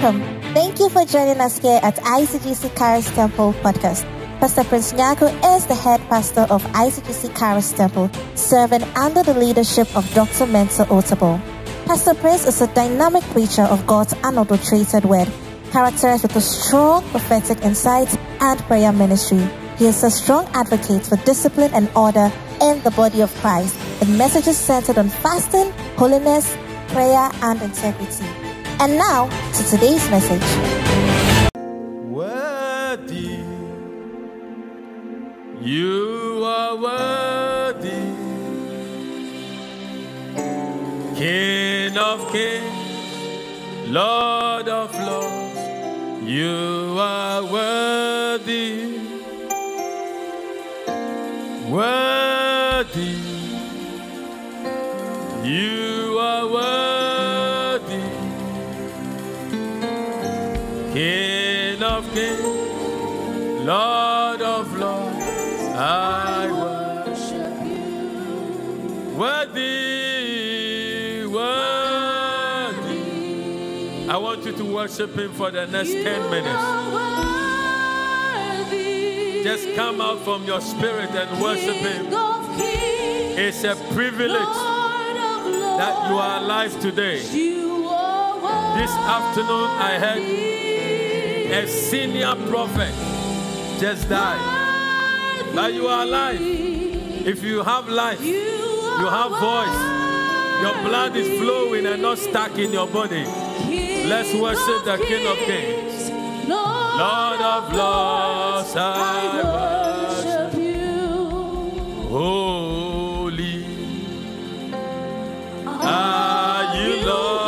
Welcome. Thank you for joining us here at ICGC Charis Temple Podcast. Pastor Prince Nyako is the head pastor of ICGC Charis Temple, serving under the leadership of Dr. Mensa Otabil. Pastor Prince is a dynamic preacher of God's unadulterated word, characterized with a strong prophetic insight and prayer ministry. He is a strong advocate for discipline and order in the body of Christ, with messages centered on fasting, holiness, prayer, and integrity. And now, to today's message. Worthy, you are worthy, King of kings, Lord of lords, you are worthy, worthy, you are worthy, King of kings, Lord of lords, I worship you. Worthy, worthy. I want you to worship him for the next 10 minutes. Just come out from your spirit and worship him. It's a privilege that you are alive today. This afternoon I heard a senior prophet just died. But you are alive. If you have life, you have voice, your blood is flowing and not stuck in your body. Let's worship the King of Kings, Lord of Lords, I worship you. Holy are you, Lord.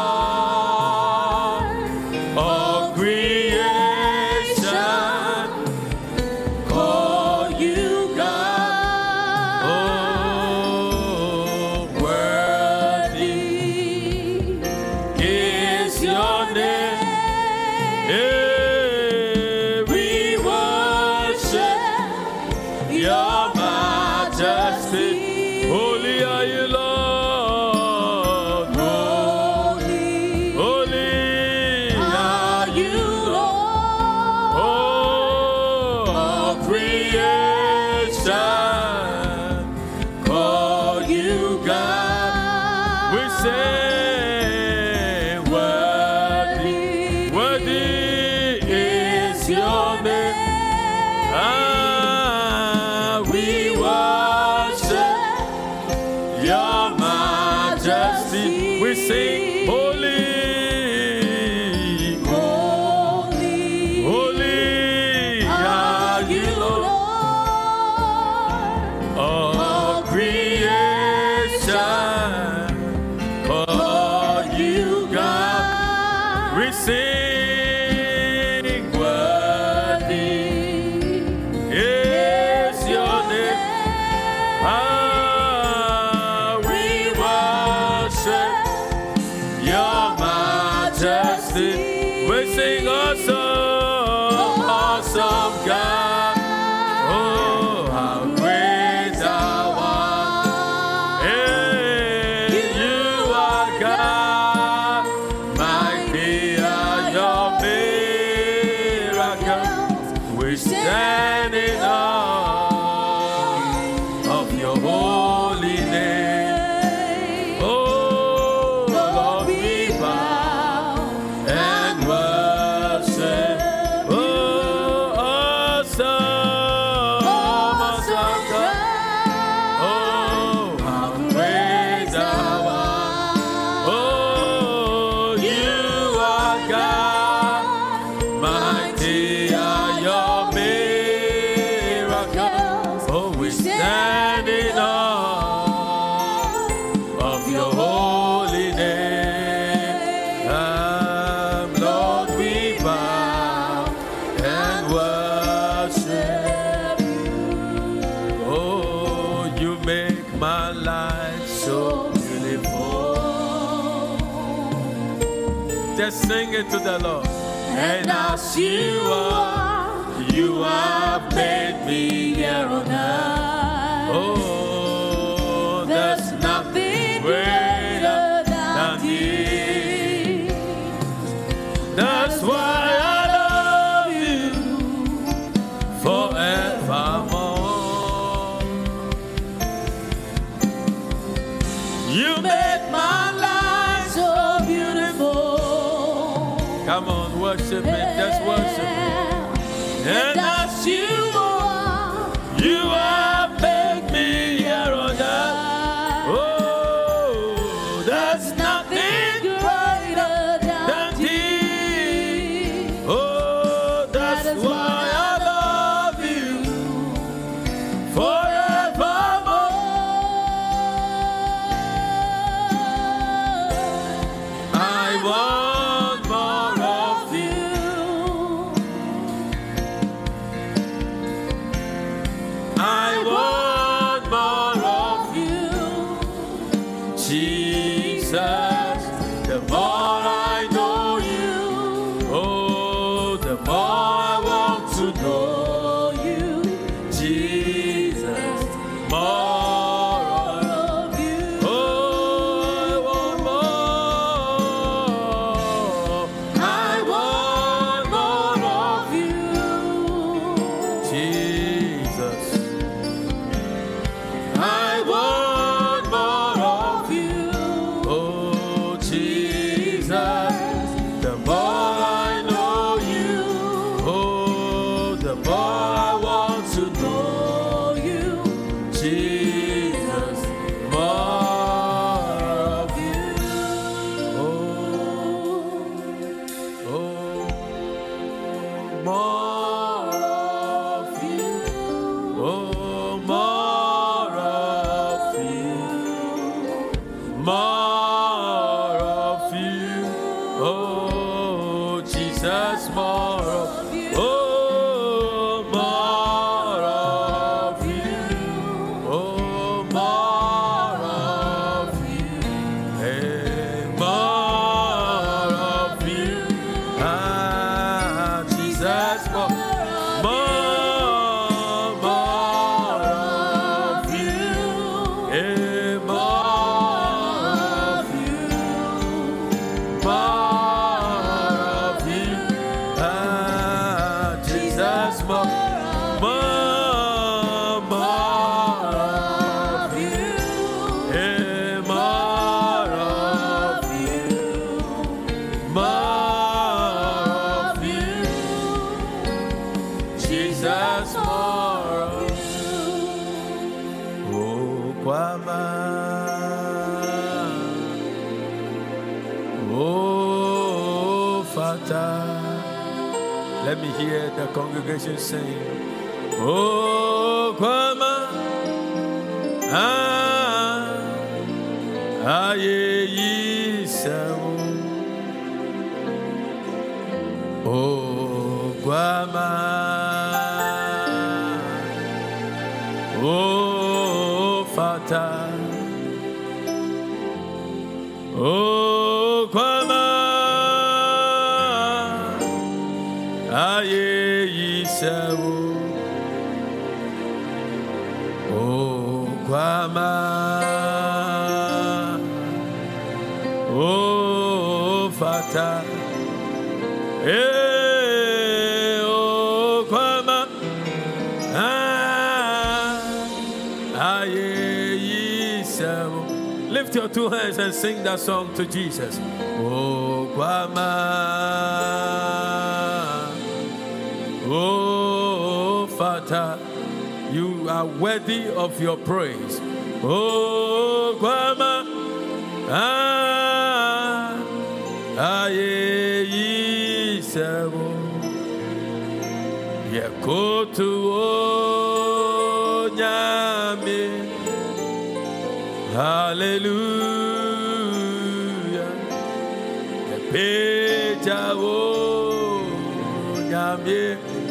Sing it to the Lord. And as you have made me here on earth. Oh, there's nothing greater than thee. You make my life so beautiful. Come on, worship it. Just worship it. And as you have made me here on earth. Oh, there's nothing greater than thee. Oh, that's why I love you forevermore. I want more of you. I want more of you, Jesus. The more I know you, oh, the more I want to know you, Jesus. More of you, oh, I want more. I want more of you, Jesus. I want more of you, oh Jesus. The more I know you, oh, the more I want to know you, Jesus. More of you, oh, more of you, oh, more of you, more of you, oh Jesus, more of you, oh, more of you, oh, more of you, hey, more of you, ah, Jesus, more of you, hey, more of you, ah, Jesus, more of you, hey, more of you, Jesus, more of you, oh, Kwama, oh, Fata. Let me hear the congregation sing, oh, Kwama, aye, Yisao, oh, Kwama, oh, Fata, oh, Kwama, aye, Yisao, oh, Kwama, oh, Fata, eh, oh, Kwama, aye, Yisao. Lift your two hands and sing that song to Jesus. Oh, Kwama, oh, Fata, you are worthy of your praise. Oh, Kwama, aye, Yisao, Yakotu, oh, Nyame. Hallelujah. Peja wo nyame.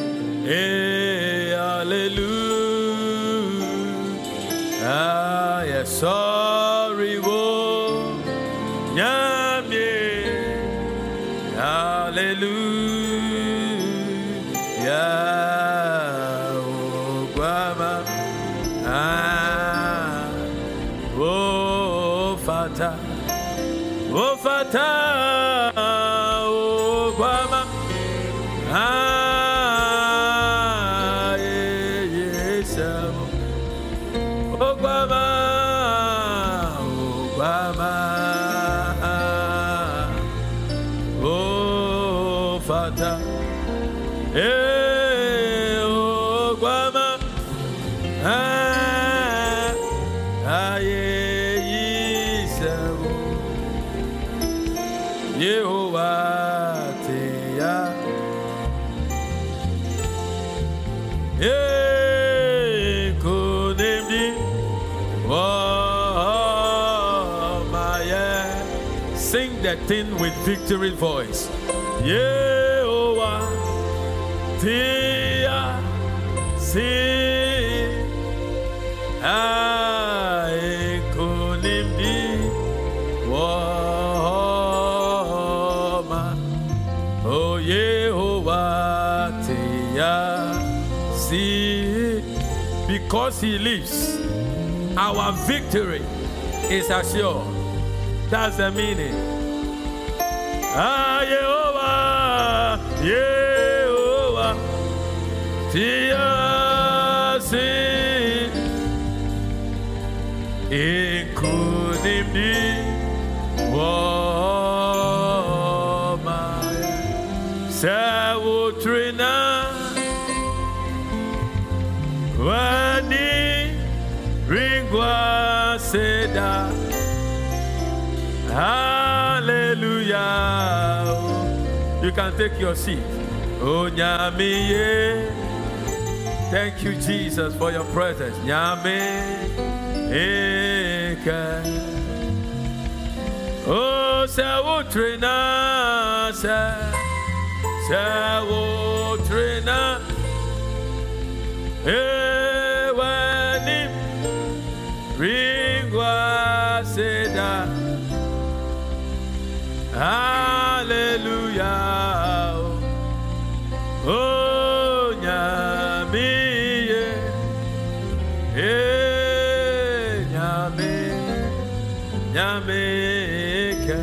Hallelujah. Ah, yes, sorry wo nyame. Hallelujah. Oh, Guama. Oh, Fata, oh, Fata, oh, Guama, yes, oh, Guama, oh, Guama. fata. O Guama. Aye Isaú. Yehovah Teya. Sing that thing with victory voice. Yehovah Tia Si Aekonimdi Wama. Oh Yehovah Tia Si. Because he lives, our victory is assured. That's the meaning. Ah, Yehovah, Yehovah, Tiasi, Ikunimdi, Wama, Sawutrina, Wani, Ringwa Seda. Hallelujah. You can take your seat. Oh, Nyamiye. Thank you, Jesus, for your presence. Nyame. Eke. Oh, Sawutrina. Sawutrina. Ewanim. Ringwa Seda. Hallelujah. Oh, Nyamiye. Nyame. Nyameke.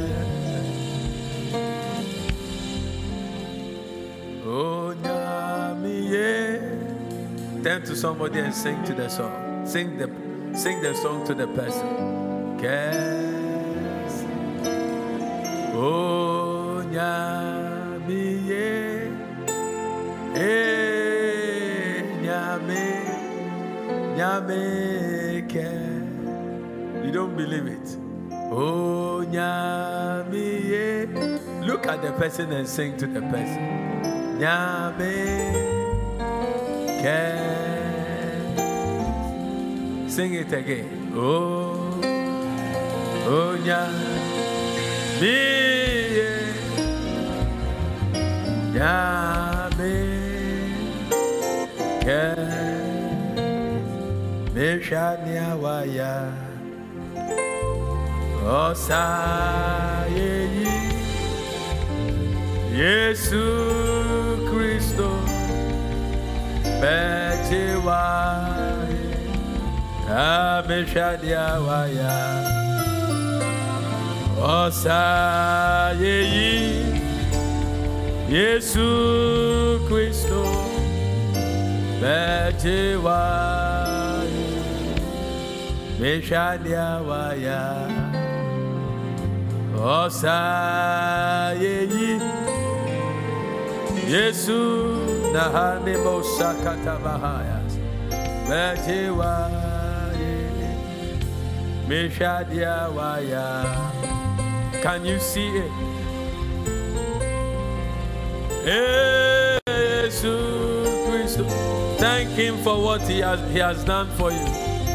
Oh, Nyamiye. Turn to somebody and sing to the song. Sing the song to the person. Oh, Nyamiye, Nyameke. You don't believe it. Oh, Nyamiye. Look at the person and sing to the person. Nyameke. Sing it again. Oh, Nyamiye. Nyame ke meshania waya osaye Yesu Kristo bejewa meshania waya osaye Yesu Kristo bejewa meshadia waya osaye Yesu nahane mosakata bahayas bejewa meshadia waya. Can you see it? Jesus Christ. Thank him for what he has done for you.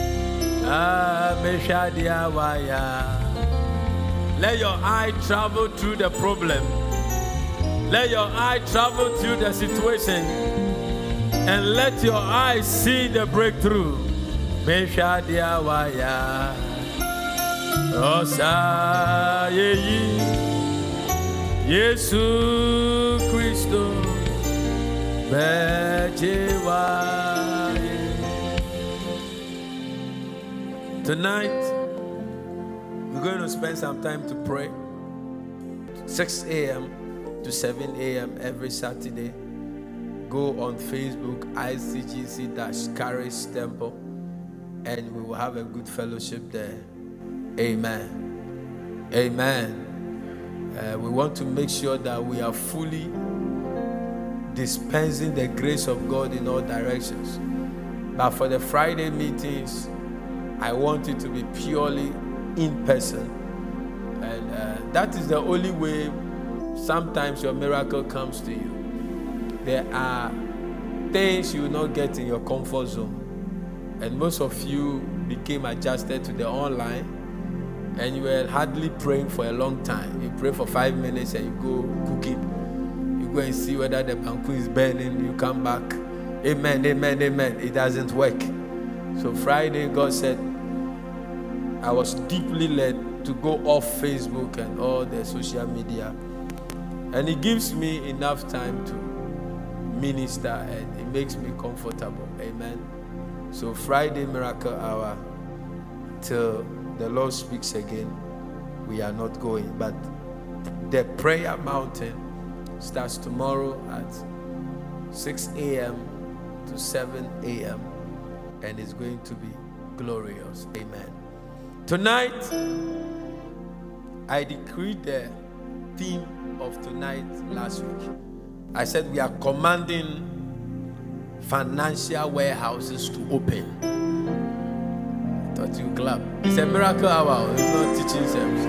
Let your eye travel through the problem. Let your eye travel through the situation. And let your eye see the breakthrough. Yesu Kristo bejewa. Tonight we're going to spend some time to pray. 6 a.m. to 7 a.m. every Saturday. Go on Facebook, ICGC-Charis Temple, and we will have a good fellowship there. Amen. Amen. We want to make sure that we are fully dispensing the grace of God in all directions. But for the Friday meetings, I want it to be purely in person. And that is the only way sometimes your miracle comes to you. There are things you will not get in your comfort zone. And most of you became adjusted to the online, and you were hardly praying for a long time. You pray for 5 minutes and you go cook it. You go and see whether the banku is burning. You come back. Amen, amen, amen. It doesn't work. So Friday, God said, I was deeply led to go off Facebook and all the social media. And it gives me enough time to minister, and it makes me comfortable. Amen. So Friday Miracle Hour, till the Lord speaks again, we are not going. But the prayer mountain starts tomorrow at 6 a.m. to 7 a.m. and it's going to be glorious. Amen. Tonight, I decreed the theme of tonight last week. I said we are commanding financial warehouses to open. I thought you clap. It's a miracle hour. It's not teaching service.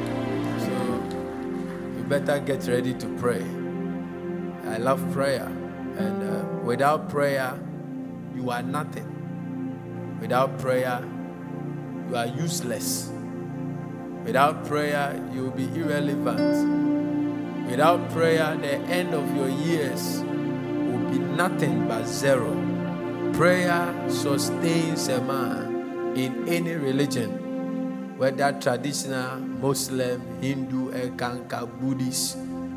So you better get ready to pray. I love prayer. And without prayer, you are nothing. Without prayer, you are useless. Without prayer, you will be irrelevant. Without prayer, the end of your years will be nothing but zero. Prayer sustains a man in any religion, whether traditional, Muslim, Hindu, Ekanka, Buddhist,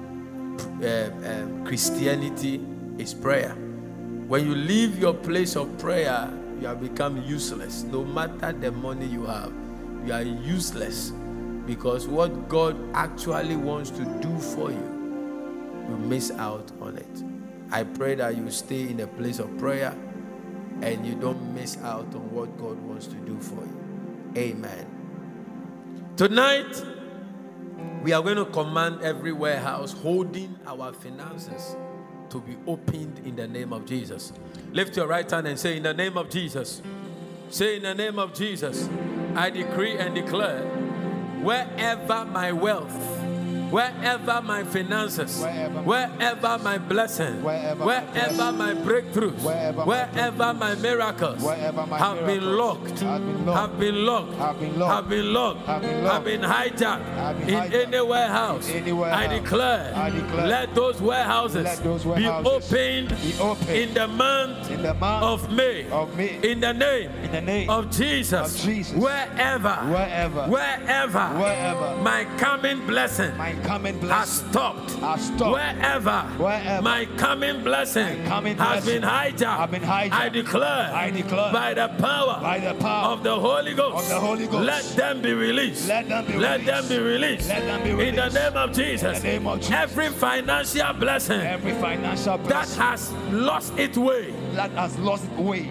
Christianity is prayer. When you leave your place of prayer, you have become useless. No matter the money you have, you are useless, because what God actually wants to do for you, you miss out on it. I pray that you stay in a place of prayer and you don't miss out on what God wants to do for you. Amen. Tonight, we are going to command every warehouse holding our finances to be opened in the name of Jesus. Lift your right hand and say, in the name of Jesus. Say, in the name of Jesus, I decree and declare, wherever my wealth, wherever my finances, wherever my blessing, wherever my breakthroughs, wherever my miracles have been locked, have been hijacked in any warehouse, I declare, let those warehouses be opened in the month of May, in the name of Jesus. Wherever my coming blessing has stopped. Wherever my coming blessing has been hijacked, I declare by the power of the Holy Ghost, let them be released. Let them be released. In the name of Jesus. Every financial blessing that has lost its way, that has lost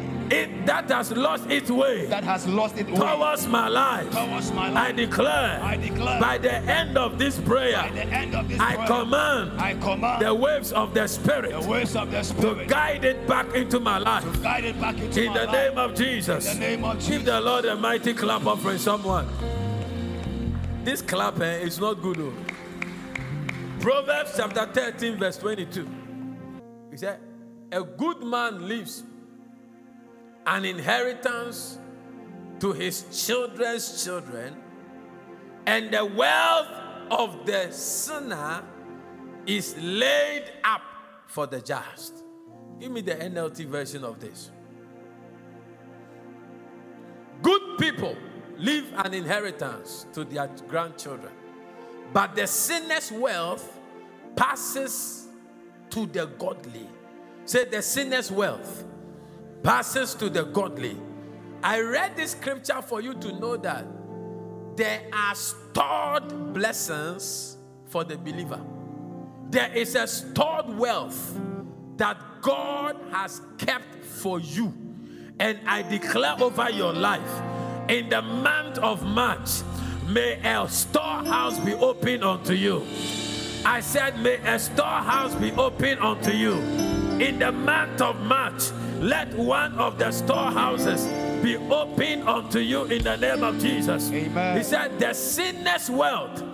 its way towards my life, I declare by the end of this prayer, I command the waves of the Spirit to guide it back into my life. In the name of Jesus. Give the Lord a mighty clap offering, someone. This clap is not good though. Proverbs chapter 13 verse 22. He said, a good man leaves an inheritance to his children's children, and the wealth of the sinner is laid up for the just. Give me the NLT version of this. Good people leave an inheritance to their grandchildren, but the sinner's wealth passes to the godly. Say, the sinner's wealth passes to the godly. I read this scripture for you to know that there are stored blessings for the believer. There is a stored wealth that God has kept for you. And I declare over your life, in the month of March, may a storehouse be opened unto you. I said, may a storehouse be open unto you. In the month of March, let one of the storehouses be open unto you in the name of Jesus. Amen. He said, the sinner's wealth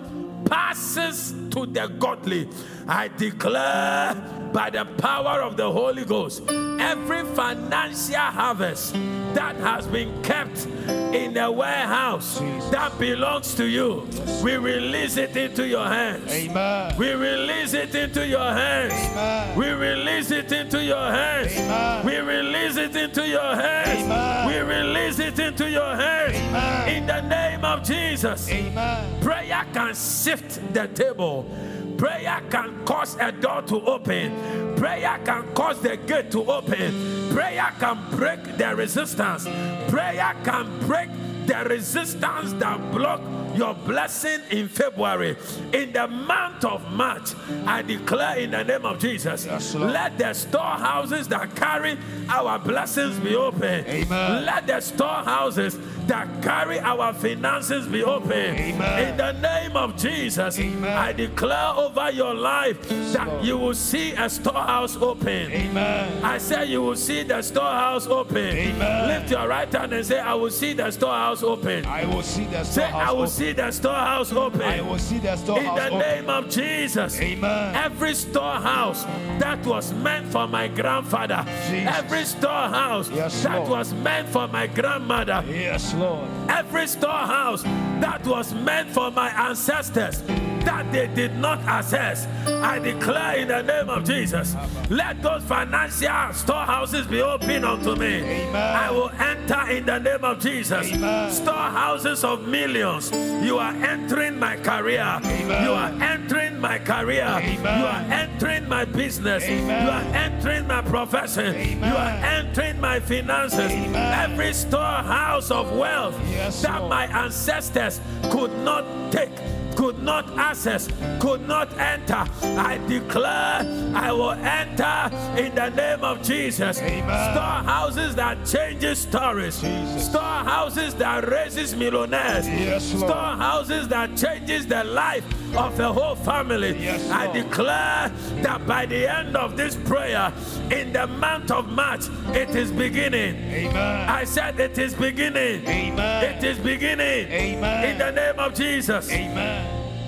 passes to the godly. I declare by the power of the Holy Ghost, every financial harvest that has been kept in the warehouse that belongs to you, we release it into your hands. Amen. We release it into your hands. Amen. We release it into your hands. Amen. We release it into your hands. Amen. We release it into your hands. Amen. In the name of Jesus. Amen. Prayer can shift the table. Prayer can cause a door to open. Prayer can cause the gate to open. Prayer can break the resistance. Prayer can break the resistance that block your blessing in February. In the month of March, I declare in the name of Jesus, yes, let the storehouses that carry our blessings be open. Amen. Let the storehouses that carry our finances be open. Amen. In the name of Jesus, Amen. I declare over your life that you will see a storehouse open. Amen. I say you will see the storehouse open. Amen. Lift your right hand and say, I will see the storehouse open. I will see the Say, storehouse I will open. see the storehouse open. I will see the In storehouse the open. name of Jesus. Amen. Every storehouse that was meant for my grandfather, Jesus. every storehouse Yes, that Lord. was meant for my grandmother, Yes, Lord. every storehouse that was meant for my ancestors that they did not access, I declare in the name of Jesus, let those financial storehouses be open unto me. Amen. I will enter in the name of Jesus. Amen. Storehouses of millions. You are entering my career. Amen. You are entering my career. Amen. You are entering my business. Amen. You are entering my profession. Amen. You are entering my finances. Amen. Every storehouse of wealth Yes, that Lord. my ancestors could not take, could not access, could not enter, I declare I will enter in the name of Jesus. Amen. Storehouses that changes stories. Jesus. Storehouses that raises millionaires. Yes, Lord. Storehouses that changes the life of the whole family. Yes, I Lord. declare that by the end of this prayer, in the month of March, it is beginning. Amen. I said it is beginning. Amen. It is beginning. Amen. In the name of Jesus. Amen.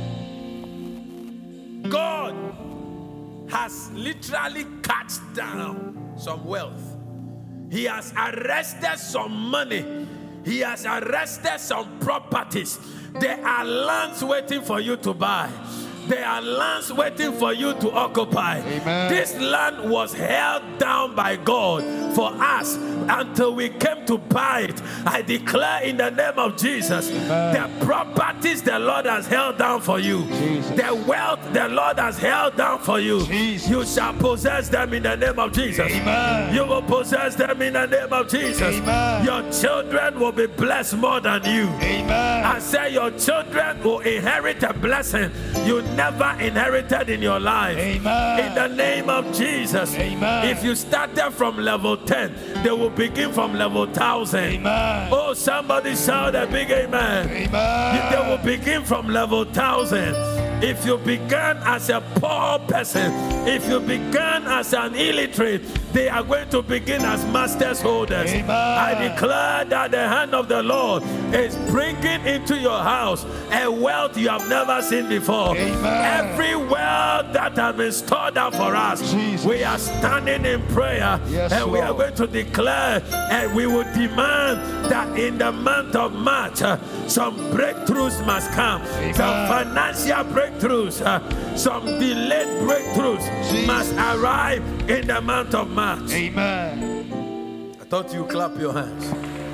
God has literally cut down some wealth. He has arrested some money. He has arrested some properties. There are lands waiting for you to buy. There are lands waiting for you to occupy. Amen. This land was held down by God for us until we came to buy it. I declare in the name of Jesus, Amen. the properties the Lord has held down for you, Jesus. the wealth the Lord has held down for you, Jesus. you shall possess them in the name of Jesus. Amen. You will possess them in the name of Jesus. Amen. Your children will be blessed more than you. Amen. I say your children will inherit a blessing you never inherited in your life. Amen. In the name of Jesus. Amen. If you started from level 10, they will begin from level 1000. Amen. Oh, somebody shout a big amen. Amen. They will begin from level 1000. If you began as a poor person, if you began as an illiterate, they are going to begin as masters holders. Amen. I declare that the hand of the Lord is bringing into your house a wealth you have never seen before. Amen. Every wealth that has been stored up for us, Jesus. we are standing in prayer, Yes, and we are Lord. going to declare, and we will demand that in the month of March, some breakthroughs must come. Amen. Some financial breakthroughs, some delayed breakthroughs Jesus. must arrive in the month of March. Amen. I thought you clap your hands.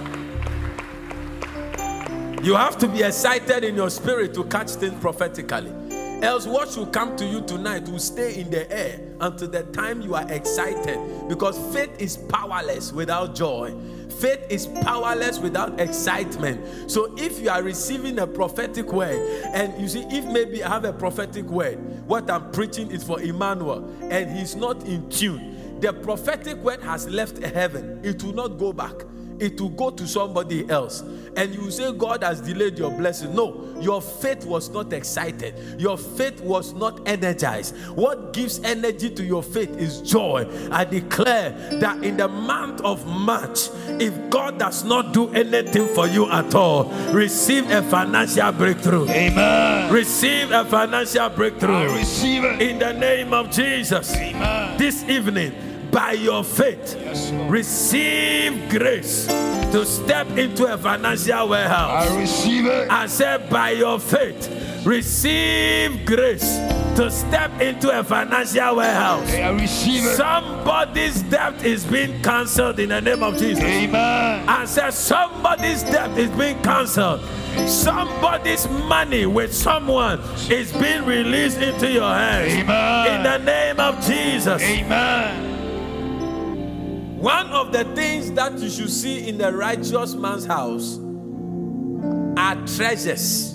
You have to be excited in your spirit to catch things prophetically. Else what should come to you tonight will stay in the air until the time you are excited. Because faith is powerless without joy. Faith is powerless without excitement. So if you are receiving a prophetic word, and you see, if maybe I have a prophetic word, what I'm preaching is for Emmanuel, and he's not in tune, the prophetic word has left heaven. It will not go back. it will go to somebody else. And you say God has delayed your blessing. No, your faith was not excited. Your faith was not energized. What gives energy to your faith is joy. I declare that in the month of March, if God does not do anything for you at all, receive a financial breakthrough. Amen. Receive a financial breakthrough. I receive it. In the name of Jesus. Amen. This evening, by your faith, Yes, Lord. receive grace to step into a financial warehouse. I receive it. I said, by your faith, receive grace to step into a financial warehouse. I receive it. Somebody's debt is being cancelled in the name of Jesus. Amen. I said, somebody's debt is being cancelled. Somebody's money with someone is being released into your hands. Amen. In the name of Jesus. Amen. One of the things that you should see in the righteous man's house are treasures.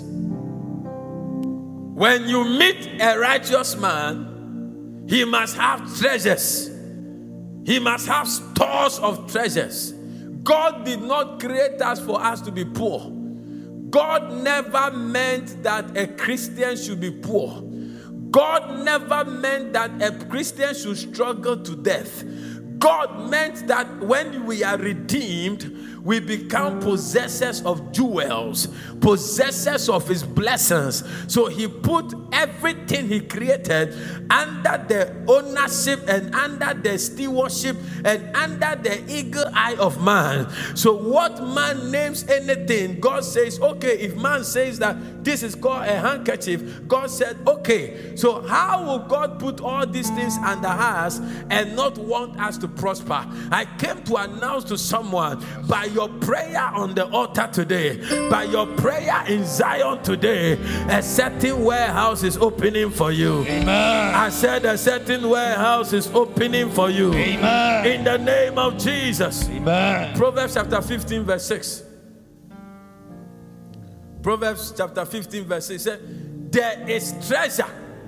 When you meet a righteous man, he must have treasures. He must have stores of treasures. God did not create us for us to be poor. God never meant that a Christian should be poor. God never meant that a Christian should struggle to death. God meant that when we are redeemed, we become possessors of jewels, possessors of his blessings. So he put everything he created under the ownership and under the stewardship and under the eagle eye of man. So what man names anything, God says, okay, if man says that this is called a handkerchief, God said, okay. So how will God put all these things under us and not want us to prosper? I came to announce to someone, by your prayer on the altar today, by your prayer in Zion today, a certain warehouse is opening for you. Amen. I said a certain warehouse is opening for you. Amen. In the name of Jesus. Amen. Proverbs chapter 15 verse 6. Proverbs chapter 15 verse 6 says, there is treasure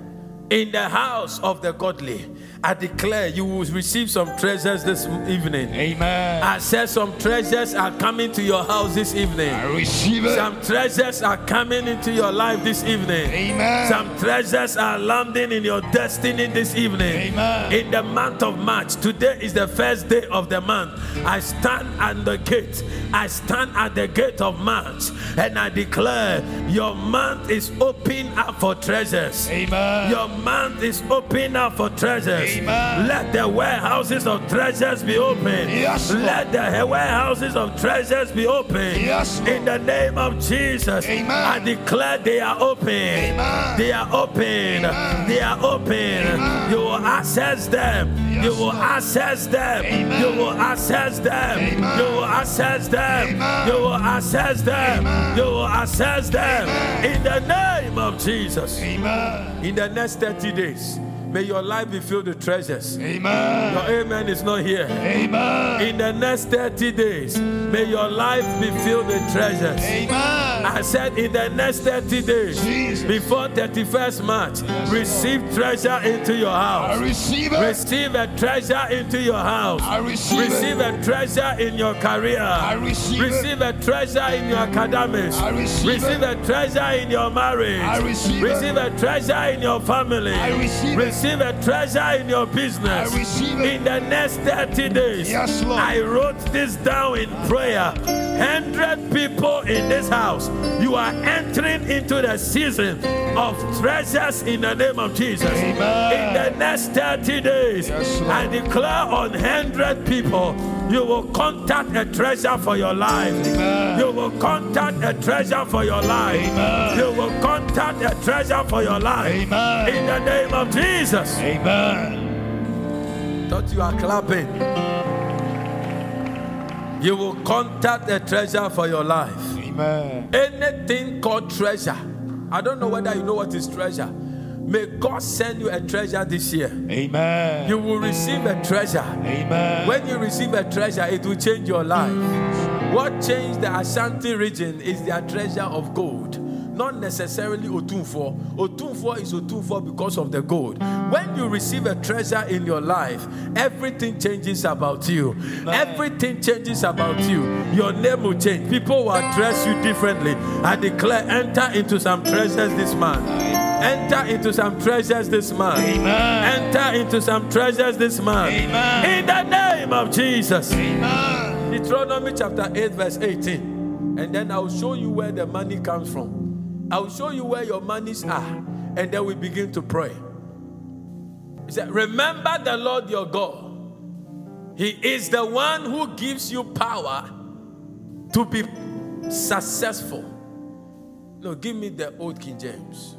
in the house of the godly. I declare you will receive some treasures this evening. Amen. I said some treasures are coming to your house this evening. I receive it. Some treasures are coming into your life this evening. Amen. Some treasures are landing in your destiny this evening. Amen. In the month of March, today is the first day of the month. I stand at the gate. I stand at the gate of March and I declare your month is open up for treasures. Amen. Your month is open up for treasures. Amen. Let the warehouses of treasures be open. Yes, Lord. Let the warehouses of treasures be open. Yes, Lord. In the name of Jesus. Amen. I declare they are open. Amen. They are open. Amen. They are open. Amen. You will access them. Yes, you will Lord. access them. Amen. You will access them. Amen. You will access them. Amen. You will access them. Amen. You will access them. Amen. In the name of Jesus. Amen. In the next 30 days, may your life be filled with treasures. Amen. Your amen is not here. Amen. In the next 30 days, may your life be filled with treasures. Amen. I said in the next 30 days, Jesus. before 31st March, receive treasure into your I house. receive it. Receive a treasure into your house. I receive Receive it. a treasure in your career. I receive Receive a treasure in your academics. I receive Receive a treasure in your marriage. I receive it. Receive a treasure in your family. I receive it. Receive a treasure in your business. I receive it. In the next 30 days, Yes, Lord. I wrote this down in prayer. 100 people in this house, you are entering into the season of treasures in the name of Jesus. Amen. In the next 30 days, Yes, Lord. I declare on 100 people, you will contact a treasure for your life. Amen. You will contact a treasure for your life. Amen. You will contact a treasure for your life. Amen. In the name of Jesus. Amen. Thought you are clapping. You will contact a treasure for your life. Amen. Anything called treasure. I don't know whether you know what is treasure. May God send you a treasure this year. Amen. You will receive a treasure. Amen. When you receive a treasure, it will change your life. What changed the Ashanti region is their treasure of gold. not necessarily Otumfo. Otumfo is Otumfo because of the gold. When you receive a treasure in your life, everything changes about you. Everything changes about you. Your name will change. People will address you differently. I declare, enter into some treasures this month. Enter into some treasures this month. Amen. Enter into some treasures this month. Amen. In the name of Jesus. Amen. Deuteronomy chapter 8 verse 18. And then I'll show you where the money comes from. I'll show you where your monies are. And then we begin to pray. He said, remember the Lord your God. He is the one who gives you power to be successful. No, give me the old King James.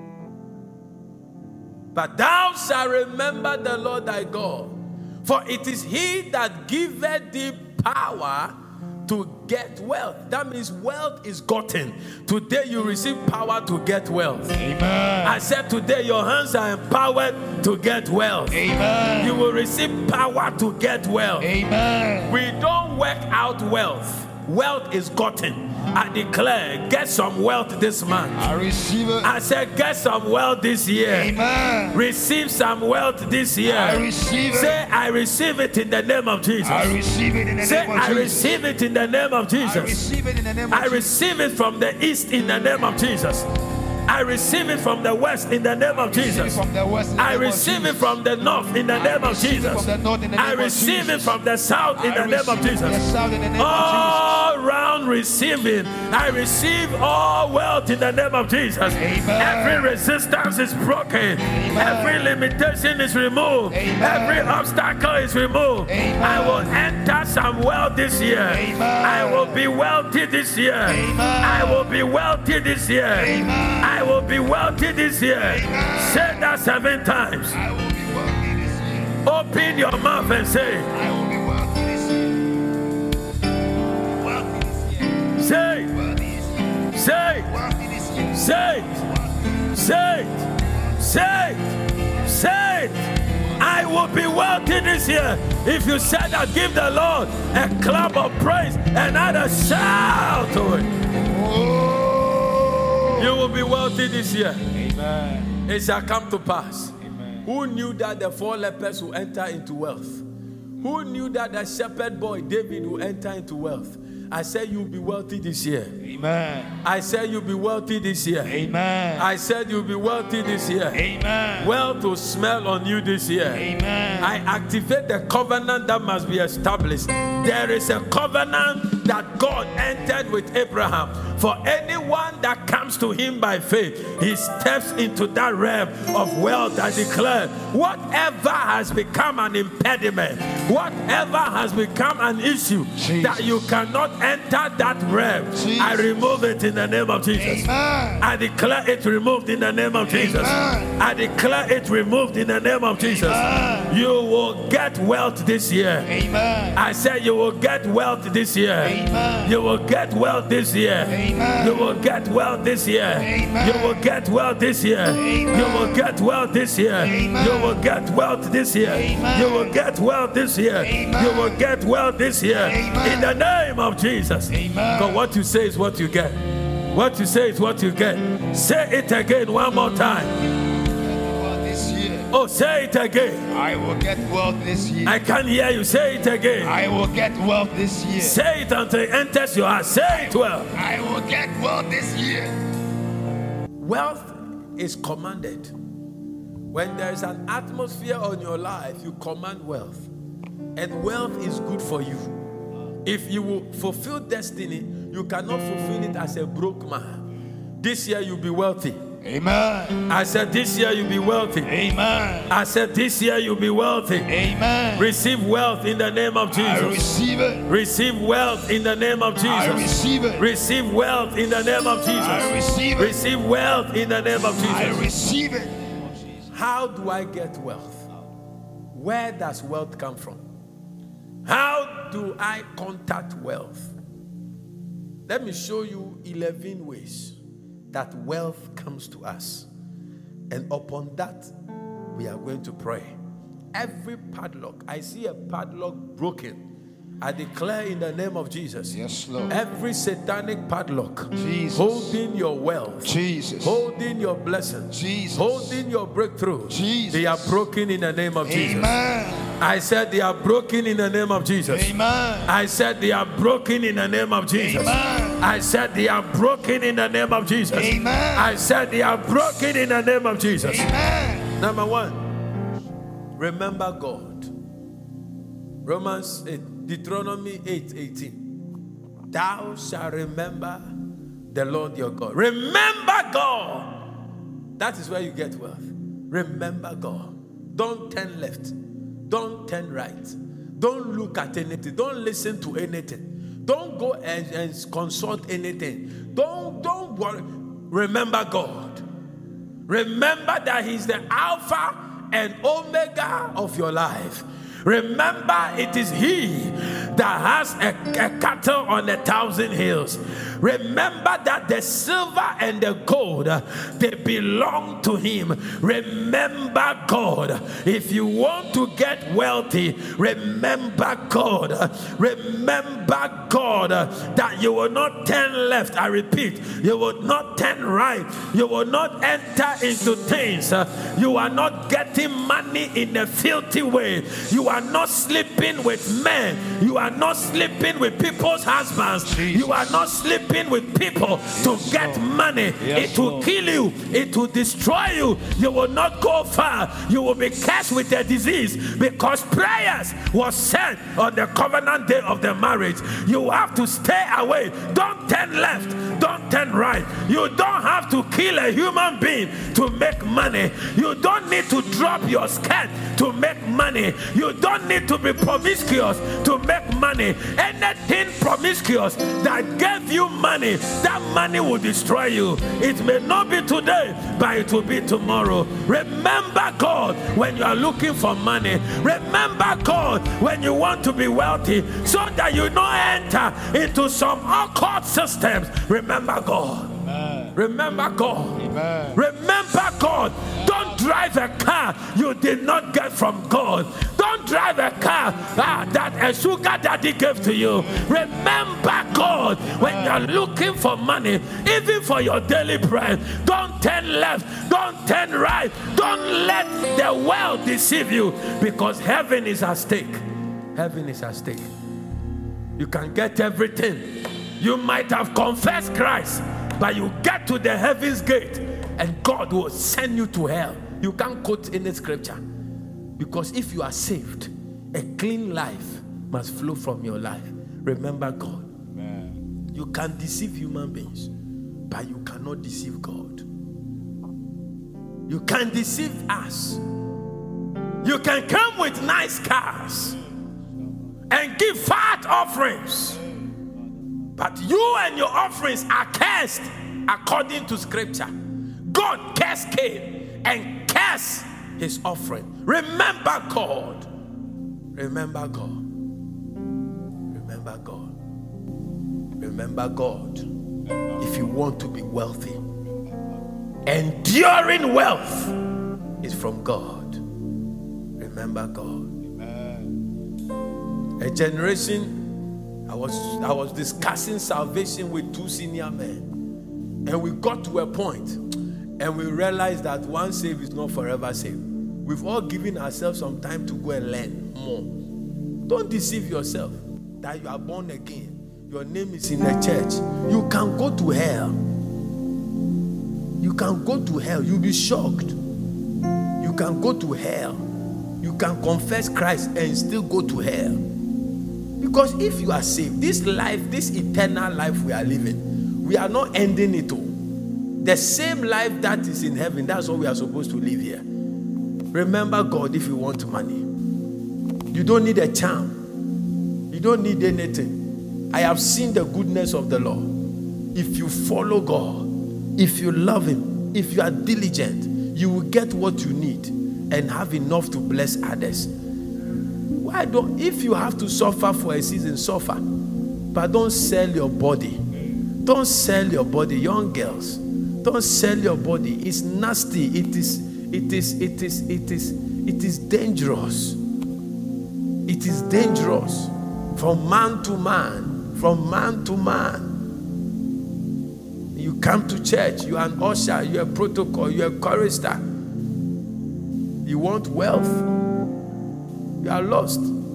But thou shalt remember the Lord thy God, for it is he that giveth thee power to get wealth. That means wealth is gotten. Today you receive power to get wealth. Amen. I said today your hands are empowered to get wealth. Amen. You will receive power to get wealth. Amen. We don't work out wealth. Wealth is gotten. I declare, get some wealth this month. I receive it. I said, get some wealth this year. Amen. Receive some wealth this year. I receive it. Say, I receive it in the name of Jesus. I receive it in the Say, name of I Jesus. receive it in the name of Jesus. I receive it in the name of I Jesus. receive it from the east in the name of Jesus. I receive it from the west in the name of Jesus. I receive it from the north in the name of Jesus. I receive it from the south in the name of Jesus. All round receiving. I receive all wealth in the name of Jesus. Every resistance is broken. Every limitation is removed. Every obstacle is removed. I will enter some wealth this year. I will be wealthy this year. I will be wealthy this year. I will be wealthy this year. Say that 7 times. I will be wealthy this year. Open your mouth and say, I will be wealthy this year. Wealthy this year. say, Wealthy this year. say, Wealthy this year. say, say, I will be wealthy this year. If you said that, give the Lord a clap of praise and add a shout to it. You will be wealthy this year. Amen. It shall come to pass. Amen. Who knew that the 4 lepers will enter into wealth? Who knew that the shepherd boy David will enter into wealth? I said you'll be wealthy this year. Amen. I said you'll be wealthy this year. Amen. I said you'll be wealthy this year. Amen. Wealth will smell on you this year. Amen. I activate the covenant that must be established. There is a covenant that God entered with Abraham. For anyone that comes to him by faith, he steps into that realm of wealth. I declare, whatever has become an impediment, whatever has become an issue, Jesus. that you cannot enter that realm, Jesus. I remove it in the name of Jesus. Amen. I declare it removed in the name of Jesus. Amen. I declare it removed in the name of Jesus. Amen. You will get wealth this year. Amen. I said you will get wealth this year. Amen. You will get wealth this year. Amen. You will get wealth this year. Amen. You will get wealth this year. Amen. You will get wealth this year. Amen. You will get wealth this year. Amen. You will get wealth this year. Amen. You will get wealth this year. Amen. In the name of Jesus. Amen. Because what you say is what you get. What you say is what you get. Say it again one more time. This year. Oh, say it again. I will get wealth this year. I can't hear you. Say it again. I will get wealth this year. Say it until it enters your heart. Say it well. I will get wealth this year. Wealth is commanded. When there is an atmosphere on your life, you command wealth. And wealth is good for you. If you will fulfill destiny, you cannot fulfill it as a broke man. This year you'll be wealthy. Amen. I said this year you'll be wealthy. Amen. I said this year you'll be wealthy. Amen. Receive wealth in the name of Jesus. I receive it. Receive wealth in the name of Jesus. I receive it. Receive wealth in the name of Jesus. I receive it. Receive wealth in the name of Jesus. I receive it. How do I get wealth? Where does wealth come from? How do I contact wealth? Let me show you 11 ways that wealth comes to us. And upon that, we are going to pray. Every padlock, I see a padlock broken. I declare in the name of Jesus. Yes, Lord. Every satanic padlock Jesus. holding your wealth, Jesus. holding your blessings, Jesus. holding your breakthrough, Jesus. they are broken in the name of Jesus. Amen. I said they are broken in the name of Jesus. Amen. I said they are broken in the name of Jesus. Amen. I said they are broken in the name of Jesus. Amen. I said they are broken in the name of Jesus. Amen. Number one, remember God. Romans 8, Deuteronomy 8:18. Thou shalt remember the Lord your God. Remember God. That is where you get wealth. Remember God. Don't turn left. Don't turn right. Don't look at anything. Don't listen to anything. Don't go and consult anything. Don't worry. Remember God. Remember that He's the Alpha and Omega of your life. Remember, it is He that has a cattle on 1,000 hills. Remember that the silver and the gold, they belong to Him. Remember God. If you want to get wealthy, remember God. Remember God, that you will not turn left. I repeat, you will not turn right. You will not enter into things. You are not getting money in a filthy way. You are not sleeping with men. You are not sleeping with people's husbands. You are not sleeping with people to get money. It will kill you. It will destroy you. You will not go far. You will be cursed with a disease, because prayers was said on the covenant day of the marriage. You have to stay away. Don't turn left. Don't turn right. You don't have to kill a human being to make money. You don't need to drop your skirt to make money. You don't need to be promiscuous to make money. Anything promiscuous that gave you money, that money will destroy you. It may not be today, but it will be tomorrow. Remember God when you are looking for money. Remember God when you want to be wealthy, so that you don't enter into some occult systems. Remember God. Amen. Remember God. Amen. Remember God. Don't drive a car you did not get from God. Don't drive a car that a sugar daddy gave to you. Remember God when you're looking for money, even for your daily bread. Don't turn left. Don't turn right. Don't let the world deceive you, because heaven is at stake. Heaven is at stake. You can get everything. You might have confessed Christ, but you get to the heaven's gate and God will send you to hell. You can't quote any scripture, because if you are saved, a clean life must flow from your life. Remember God. Amen. You can deceive human beings, but you cannot deceive God. You can deceive us. You can come with nice cars and give fat offerings, but you and your offerings are cursed according to scripture. God cursed Cain and cursed his offering. Remember God. Remember God. Remember God. Remember God. If you want to be wealthy, enduring wealth is from God. Remember God. A generation, I was discussing salvation with two senior men, and we got to a point and we realized that one saved is not forever saved. We've all given ourselves some time to go and learn more. Don't deceive yourself that you are born again, your name is in the church. You can go to hell. You can go to hell. You'll be shocked. You can go to hell. You can confess Christ and still go to hell. Because if you are saved, this life, this eternal life we are living, we are not ending it all. The same life that is in heaven, that's what we are supposed to live here. Remember God if you want money. You don't need a charm. You don't need anything. I have seen the goodness of the Lord. If you follow God, if you love Him, if you are diligent, you will get what you need and have enough to bless others. Why don't, if you have to suffer for a season, suffer. But don't sell your body. Don't sell your body, young girls. Don't sell your body. It's nasty. It is dangerous. It is dangerous. From man to man. From man to man. You come to church, you're an usher, you're a protocol, you're a chorister. You want wealth, you are lost.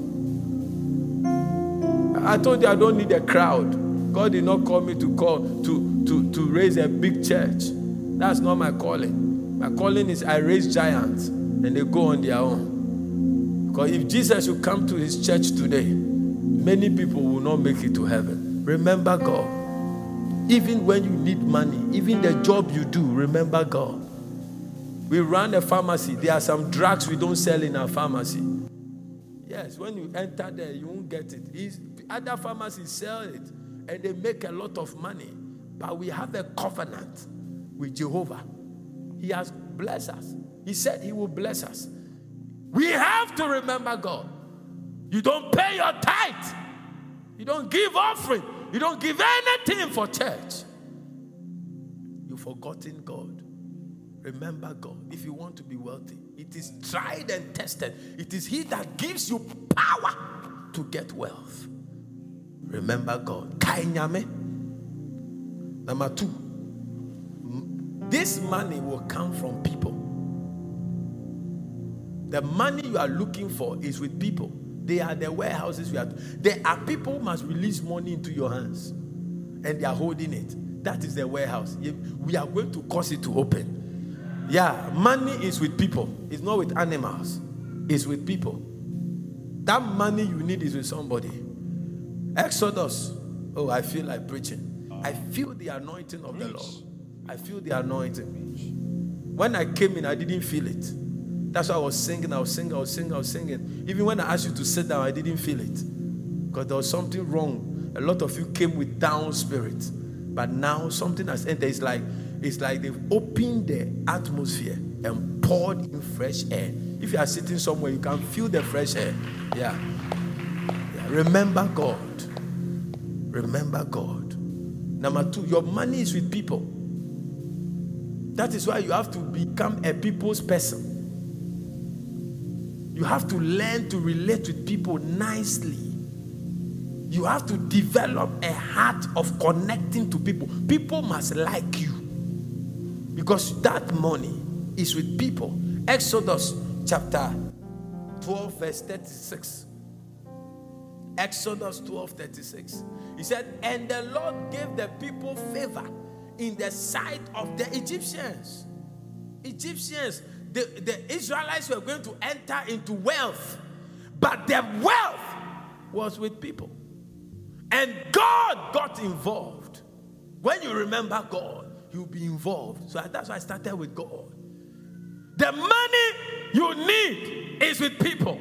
I told you I don't need a crowd. God did not call me to raise a big church. That's not my calling. My calling is I raise giants and they go on their own. Because if Jesus should come to his church today, many people will not make it to heaven. Remember God. Even when you need money, even the job you do, remember God. We run a pharmacy. There are some drugs we don't sell in our pharmacy. Yes, when you enter there, you won't get it. Other pharmacies sell it, and they make a lot of money. But we have a covenant with Jehovah. He has blessed us. He said he will bless us. We have to remember God. You don't pay your tithe. You don't give offering. You don't give anything for church. You've forgotten God. Remember God. If you want to be wealthy, it is tried and tested. It is he that gives you power to get wealth. Remember God. Kainyame. Number 2. This money will come from people. The money you are looking for is with people. They are the warehouses we have. There are people who must release money into your hands. And they are holding it. That is the warehouse. We are going to cause it to open. Yeah, money is with people. It's not with animals. It's with people. That money you need is with somebody. Exodus. Oh, I feel like preaching. I feel the anointing of the Lord. I feel the anointing. When I came in, I didn't feel it. That's why I was singing. Even when I asked you to sit down, I didn't feel it. Because there was something wrong. A lot of you came with down spirit. But now something has entered. It's like they've opened the atmosphere and poured in fresh air. If you are sitting somewhere, you can feel the fresh air. Yeah. Remember God. Remember God. Number 2, your money is with people. That is why you have to become a people's person. You have to learn to relate with people nicely. You have to develop a heart of connecting to people. People must like you. Because that money is with people. Exodus chapter 12 verse 36. Exodus 12:36. He said, and the Lord gave the people favor in the sight of the Egyptians. The Israelites were going to enter into wealth, but their wealth was with people. And God got involved. When you remember God, you'll be involved. So that's why I started with God. The money you need is with people.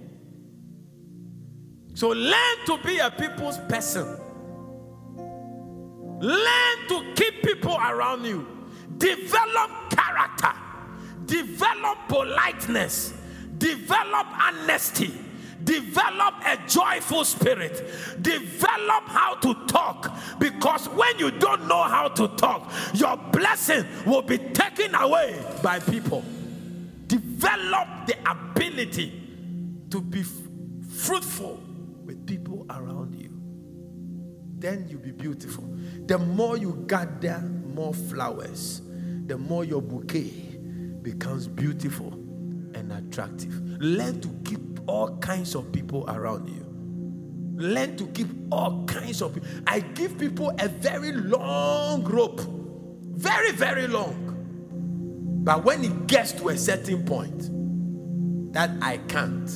So learn to be a people's person. Learn to keep people around you. Develop character. Develop politeness. Develop honesty. Develop a joyful spirit. Develop how to talk. Because when you don't know how to talk, your blessing will be taken away by people. Develop the ability to be fruitful with people around you. Then you'll be beautiful. The more you gather more flowers, the more your bouquet becomes beautiful and attractive. Learn to keep all kinds of people around you. Learn to keep all kinds of people. I give people a very long rope. Very, very long. But when it gets to a certain point that I can't,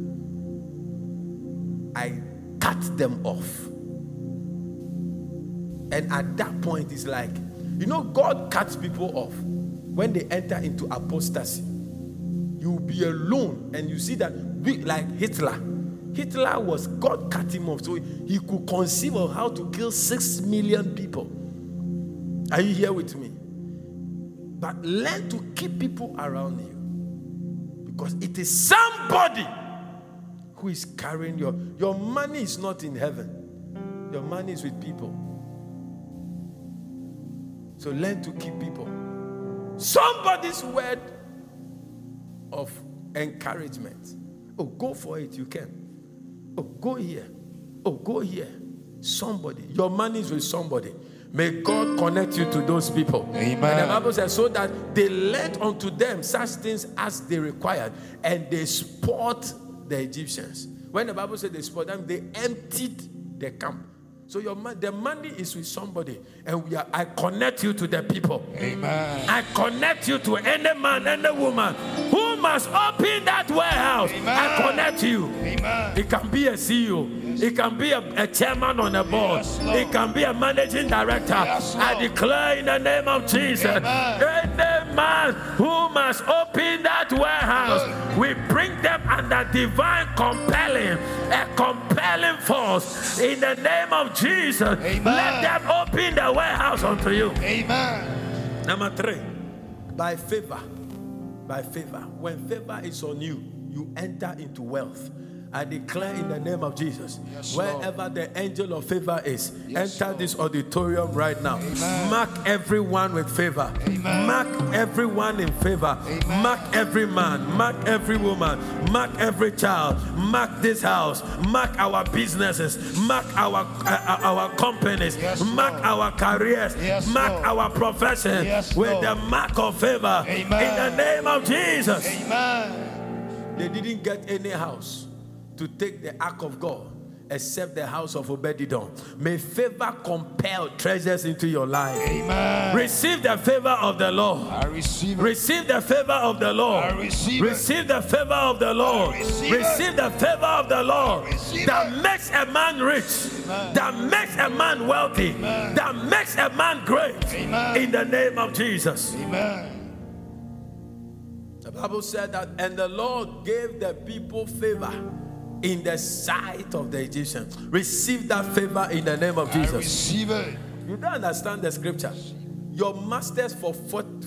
I cut them off. And at that point, it's like, God cuts people off when they enter into apostasy. You'll be alone, and you see that, like Hitler. Hitler was, God cut him off so he could conceive of how to kill 6 million people. Are you here with me? But learn to keep people around you. Because it is somebody who is carrying your money is not in heaven. Your money is with people. So learn to keep people. Somebody's word of encouragement. Oh, go for it, you can. Oh, go here. Oh, go here. Somebody. Your money is with somebody. May God connect you to those people. Amen. And the Bible says, so that they lent unto them such things as they required, and they spoiled the Egyptians. When the Bible said they spoiled them, they emptied the camp. So the money is with somebody, and I connect you to the people. Amen. I connect you to any man, any woman who must open that warehouse. Amen. I connect you. Amen. It can be a CEO. It can be a chairman on a board. Yes, it can be a managing director. Yes, I declare in the name of Jesus, Amen. any man who must open that warehouse, we bring them under divine compelling, a compelling force in the name of Jesus. Amen. Let them open the warehouse unto you. Amen. Number 3, by favor. By favor. When favor is on you, you enter into wealth. I declare in the name of Jesus, yes, wherever Lord. the angel of favor is, yes, enter Lord. this auditorium right now. Amen. Mark everyone with favor. Amen. Mark everyone in favor. Amen. Mark every man. Mark every woman. Mark every child. Mark this house. Mark our businesses. Mark our companies. Yes, mark Lord. our careers. Yes, mark Lord. our profession Yes, with Lord. the mark of favor. Amen. In the name of Jesus. Amen. They didn't get any house to take the ark of God except the house of Obed-Edom. May favor compel treasures into your life. Amen. Receive the favor of the Lord. I receive it. Receive the favor of the Lord. I receive it. Receive the favor of the Lord. I receive it. Receive the favor of the Lord I receive that it. makes a man rich, Amen. that makes a man wealthy, Amen. that makes a man great. Amen. In the name of Jesus. Amen. The Bible said that, and the Lord gave the people favor in the sight of the Egyptians. Receive that favor in the name of I Jesus. receive it. You don't understand the scripture. Your masters for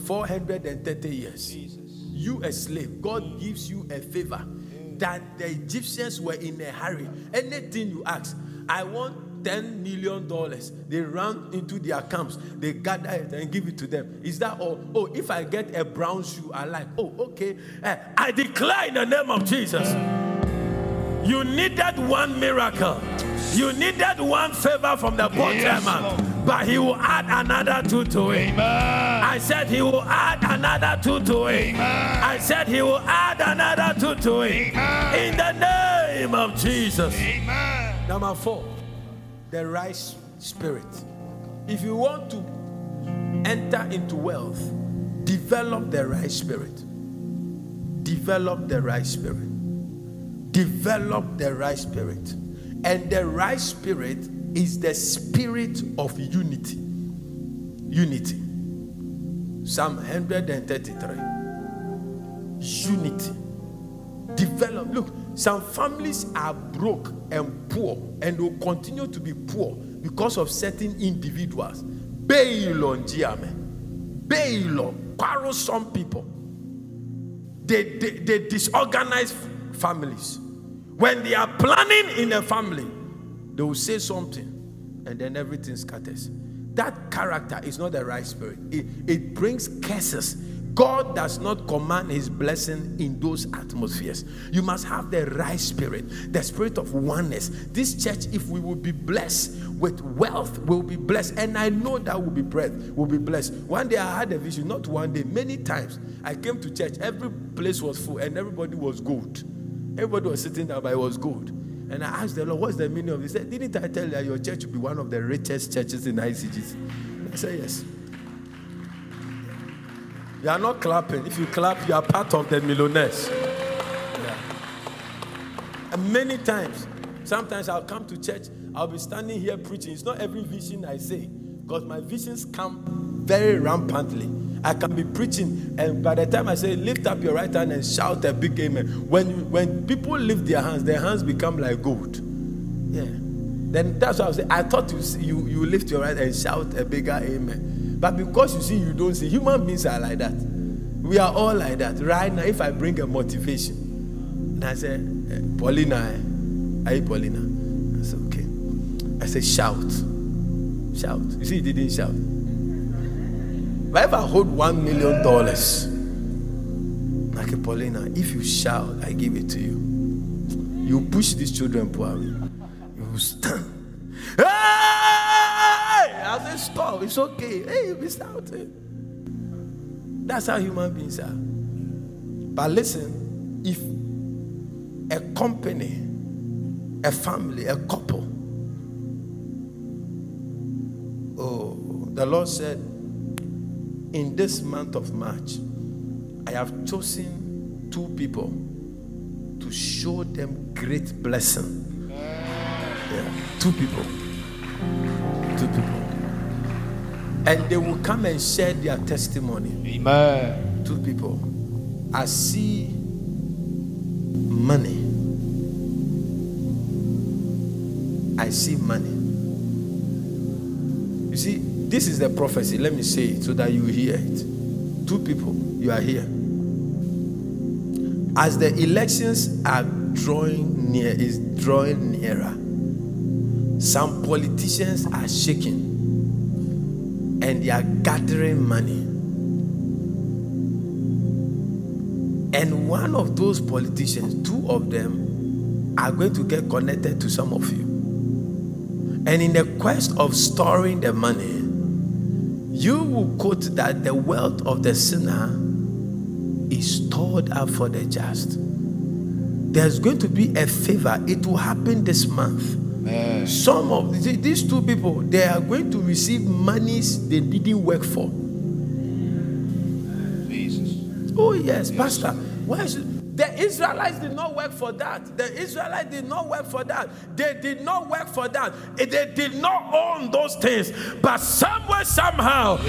430 years. Jesus. You a slave. God gives you a favor that the Egyptians were in a hurry. Anything you ask, I want $10 million. They run into their camps. They gather it and give it to them. Is that all? Oh, if I get a brown shoe, I like. Oh, okay. I declare in the name of Jesus. You needed one miracle. You needed one favor from the poor Yes, man, Lord. but he will add another 2 to it. Amen. I said he will add another 2 to it. Amen. I said he will add another 2 to it. Amen. In the name of Jesus. Amen. Number 4, the right spirit. If you want to enter into wealth, develop the right spirit. Develop the right spirit. Develop the right spirit. And the right spirit is the spirit of unity. Unity. Psalm 133. Unity. Develop. Look, some families are broke and poor and will continue to be poor because of certain individuals. Bail on quarrelsome people. They disorganize families. When they are planning in a family, they will say something and then everything scatters. That character is not the right spirit. It brings curses. God does not command his blessing in those atmospheres. You must have the right spirit, the spirit of oneness. This church, if we will be blessed with wealth, will be blessed. And I know that will be blessed. One day I had a vision, not one day, many times. I came to church, every place was full and everybody was gold. Everybody was sitting there, but it was gold. And I asked the Lord, what's the meaning of this? He said, didn't I tell you that your church will be one of the richest churches in ICGC? I said, yes. You are not clapping. If you clap, you are part of the millionaires. Yeah. And many times, sometimes I'll come to church, I'll be standing here preaching. It's not every vision I say, because my visions come very rampantly. I can be preaching, and by the time I say, lift up your right hand and shout a big amen. When people lift their hands become like gold. Yeah. Then that's what I say. I thought you lift your right and shout a bigger amen. But because you see, you don't see. Human beings are like that. We are all like that. Right now, if I bring a motivation, and I say, Paulina, are you Paulina? I say, okay. I say, shout. Shout. You see, he didn't shout. But if I hold $1 million, like Paulina, if you shout, I give it to you. You push these children poor. You will stand. Hey! I said, stop. It's okay. Hey, you'll be shouting. That's how human beings are. But listen, if a company, a family, a couple, the Lord said, in this month of March, I have chosen 2 people to show them great blessing. Yeah, 2 people. 2 people. And they will come and share their testimony. Amen. 2 people. I see money. I see money. You see, this is the prophecy. Let me say it so that you hear it. 2 people, you are here. As the elections are drawing nearer, some politicians are shaking and they are gathering money. And one of those politicians, 2 of them, are going to get connected to some of you. And in the quest of storing the money, you will quote that the wealth of the sinner is stored up for the just. There's going to be a favor. It will happen this month. Amen. Some of these 2 people, they are going to receive monies they didn't work for. Jesus. Oh yes, Pastor. Why should the Israelites did not work for that? The Israelites did not work for that. They did not work for that. They did not own those things. But somewhere, somehow,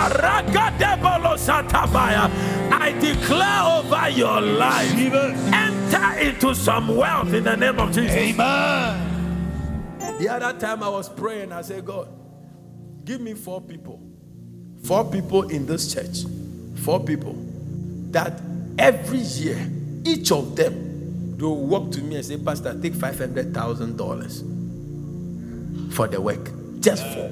I declare over your life, enter into some wealth in the name of Jesus. Amen. The other time I was praying, I said, God, give me 4 people. 4 people in this church. 4 people that every year, each of them, they will walk to me and say, Pastor, take $500,000 for the work. Just 4.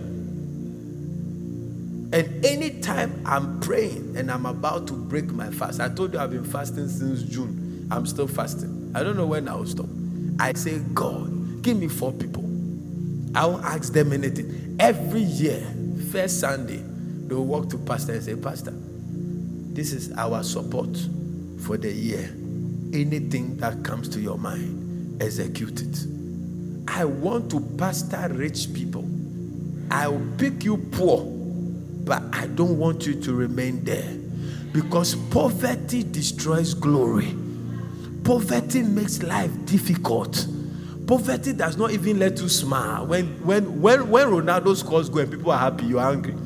And anytime I'm praying and I'm about to break my fast, I told you I've been fasting since June. I'm still fasting. I don't know when I will stop. I say, God, give me 4 people. I won't ask them anything. Every year, first Sunday, they will walk to Pastor and say, Pastor, this is our support for the year. Anything that comes to your mind, execute it. I want to pastor rich people. I will pick you poor, but I don't want you to remain there, because poverty destroys glory. Poverty makes life difficult. Poverty does not even let you smile. When Ronaldo scores goal and people are happy, you are angry.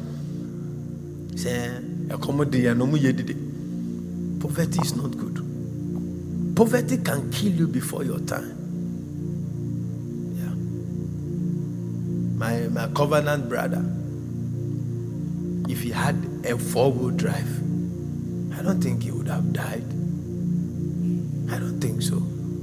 Poverty is not good. Poverty can kill you before your time. Yeah. My covenant brother, if he had a 4-wheel drive, I don't think he would have died. I don't think so.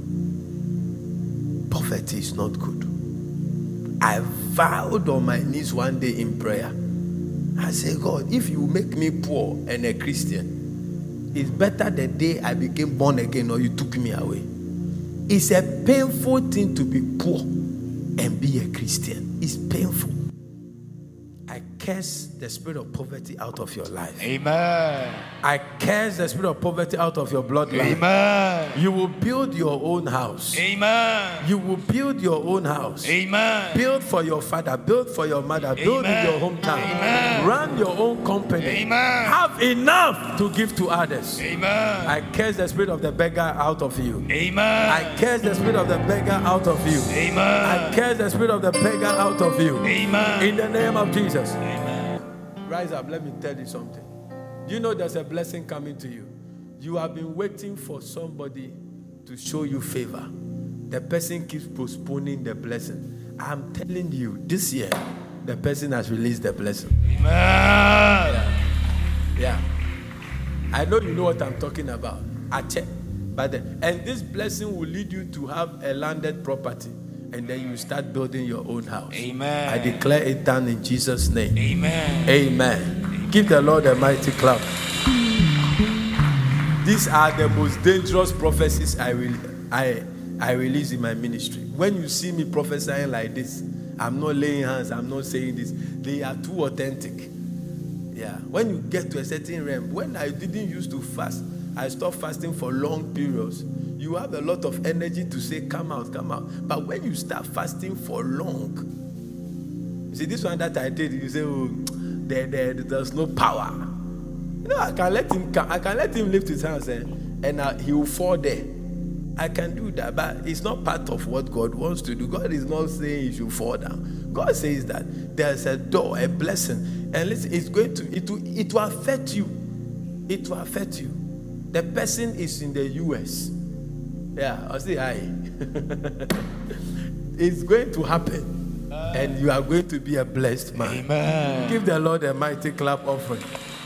Poverty is not good. I vowed on my knees one day in prayer. I say, God, if you make me poor and a Christian, it's better the day I became born again or you took me away. It's a painful thing to be poor and be a Christian. It's painful. I curse the spirit of poverty out of your life. Amen. I curse the spirit of poverty out of your bloodline. Amen. You will build your own house. Amen. You will build your own house. Amen. Build for your father. Build for your mother. Build in your hometown. Amen. Run your own company. Amen. Have enough to give to others. Amen. I curse the spirit of the beggar out of you. Amen. I curse the spirit of the beggar out of you. Amen. I curse the spirit of the beggar out of you. Amen. In the name of Jesus. Amen. Rise up. Let me tell you something. You know there's a blessing coming to you. You have been waiting for somebody to show you favor. The person keeps postponing the blessing. I'm telling you, this year, the person has released the blessing. Amen. Yeah. I know you know what I'm talking about. I check. And this blessing will lead you to have a landed property. And then you start building your own house. Amen. I declare it done in Jesus' name. Amen. Amen. Give the Lord a mighty clap. These are the most dangerous prophecies I I release in my ministry. When you see me prophesying like this, I'm not laying hands, I'm not saying this. They are too authentic. Yeah. When you get to a certain realm, when I didn't used to fast, I stopped fasting for long periods. You have a lot of energy to say, come out, come out. But when you start fasting for long, you see, this one that I did, you say, oh, there's no power. You know, I can let him lift his hands and he will fall there. I can do that, but it's not part of what God wants to do. God is not saying you should fall down. God says that there's a door, a blessing, and listen, it will affect you. It will affect you. The person is in the US. Yeah, I'll say hi. It's going to happen, and you are going to be a blessed man. Amen. Give the Lord a mighty clap offering.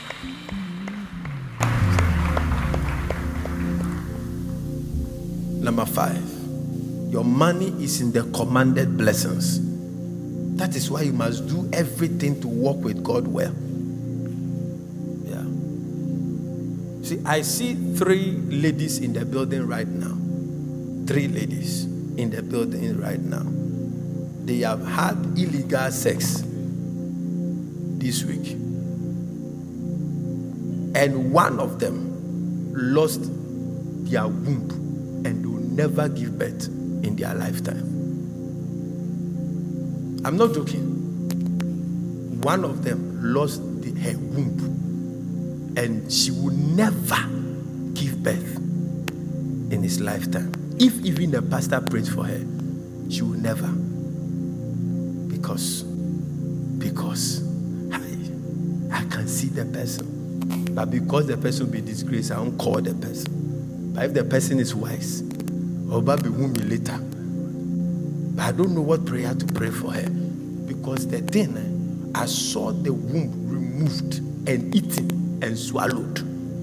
Number 5, your money is in the commanded blessings. That is why you must do everything to walk with God well. Yeah. See, I see 3 ladies in the building right now. 3 ladies in the building right now. They have had illegal sex this week. And one of them lost their womb and they will never give birth in their lifetime. I'm not joking. One of them lost her womb and she will never give birth in his lifetime. If even the pastor prays for her, she will never. Because I can see the person. But because the person will be disgraced, I won't call the person. But if the person is wise, I'll be womb later. But I don't know what prayer to pray for her. Because the thing, I saw the womb removed and eaten and swallowed.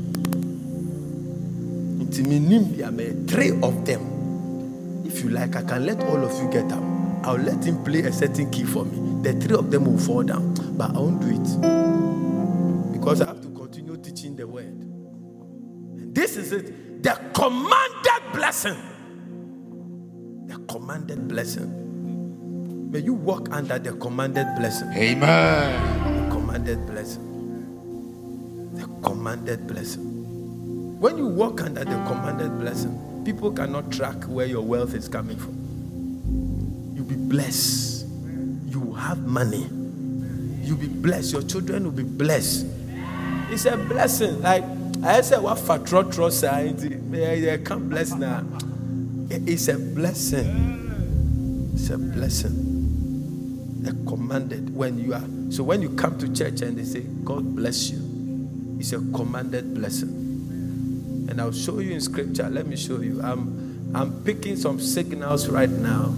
It's 3 of them. If you like, I can let all of you get up. I'll let him play a certain key for me. The 3 of them will fall down. But I won't do it. Because I have to continue teaching the word. And this is it. The commanded blessing. The commanded blessing. May you walk under the commanded blessing. Amen. The commanded blessing. The commanded blessing. When you walk under the commanded blessing, people cannot track where your wealth is coming from. You'll be blessed. You will have money. You'll be blessed. Your children will be blessed. It's a blessing. Like I said, what for trust I can't bless now. It's a blessing. It's a blessing. They're commanded when you are. So when you come to church and they say, God bless you, it's a commanded blessing. And I'll show you in scripture. Let me show you. I'm picking some signals right now.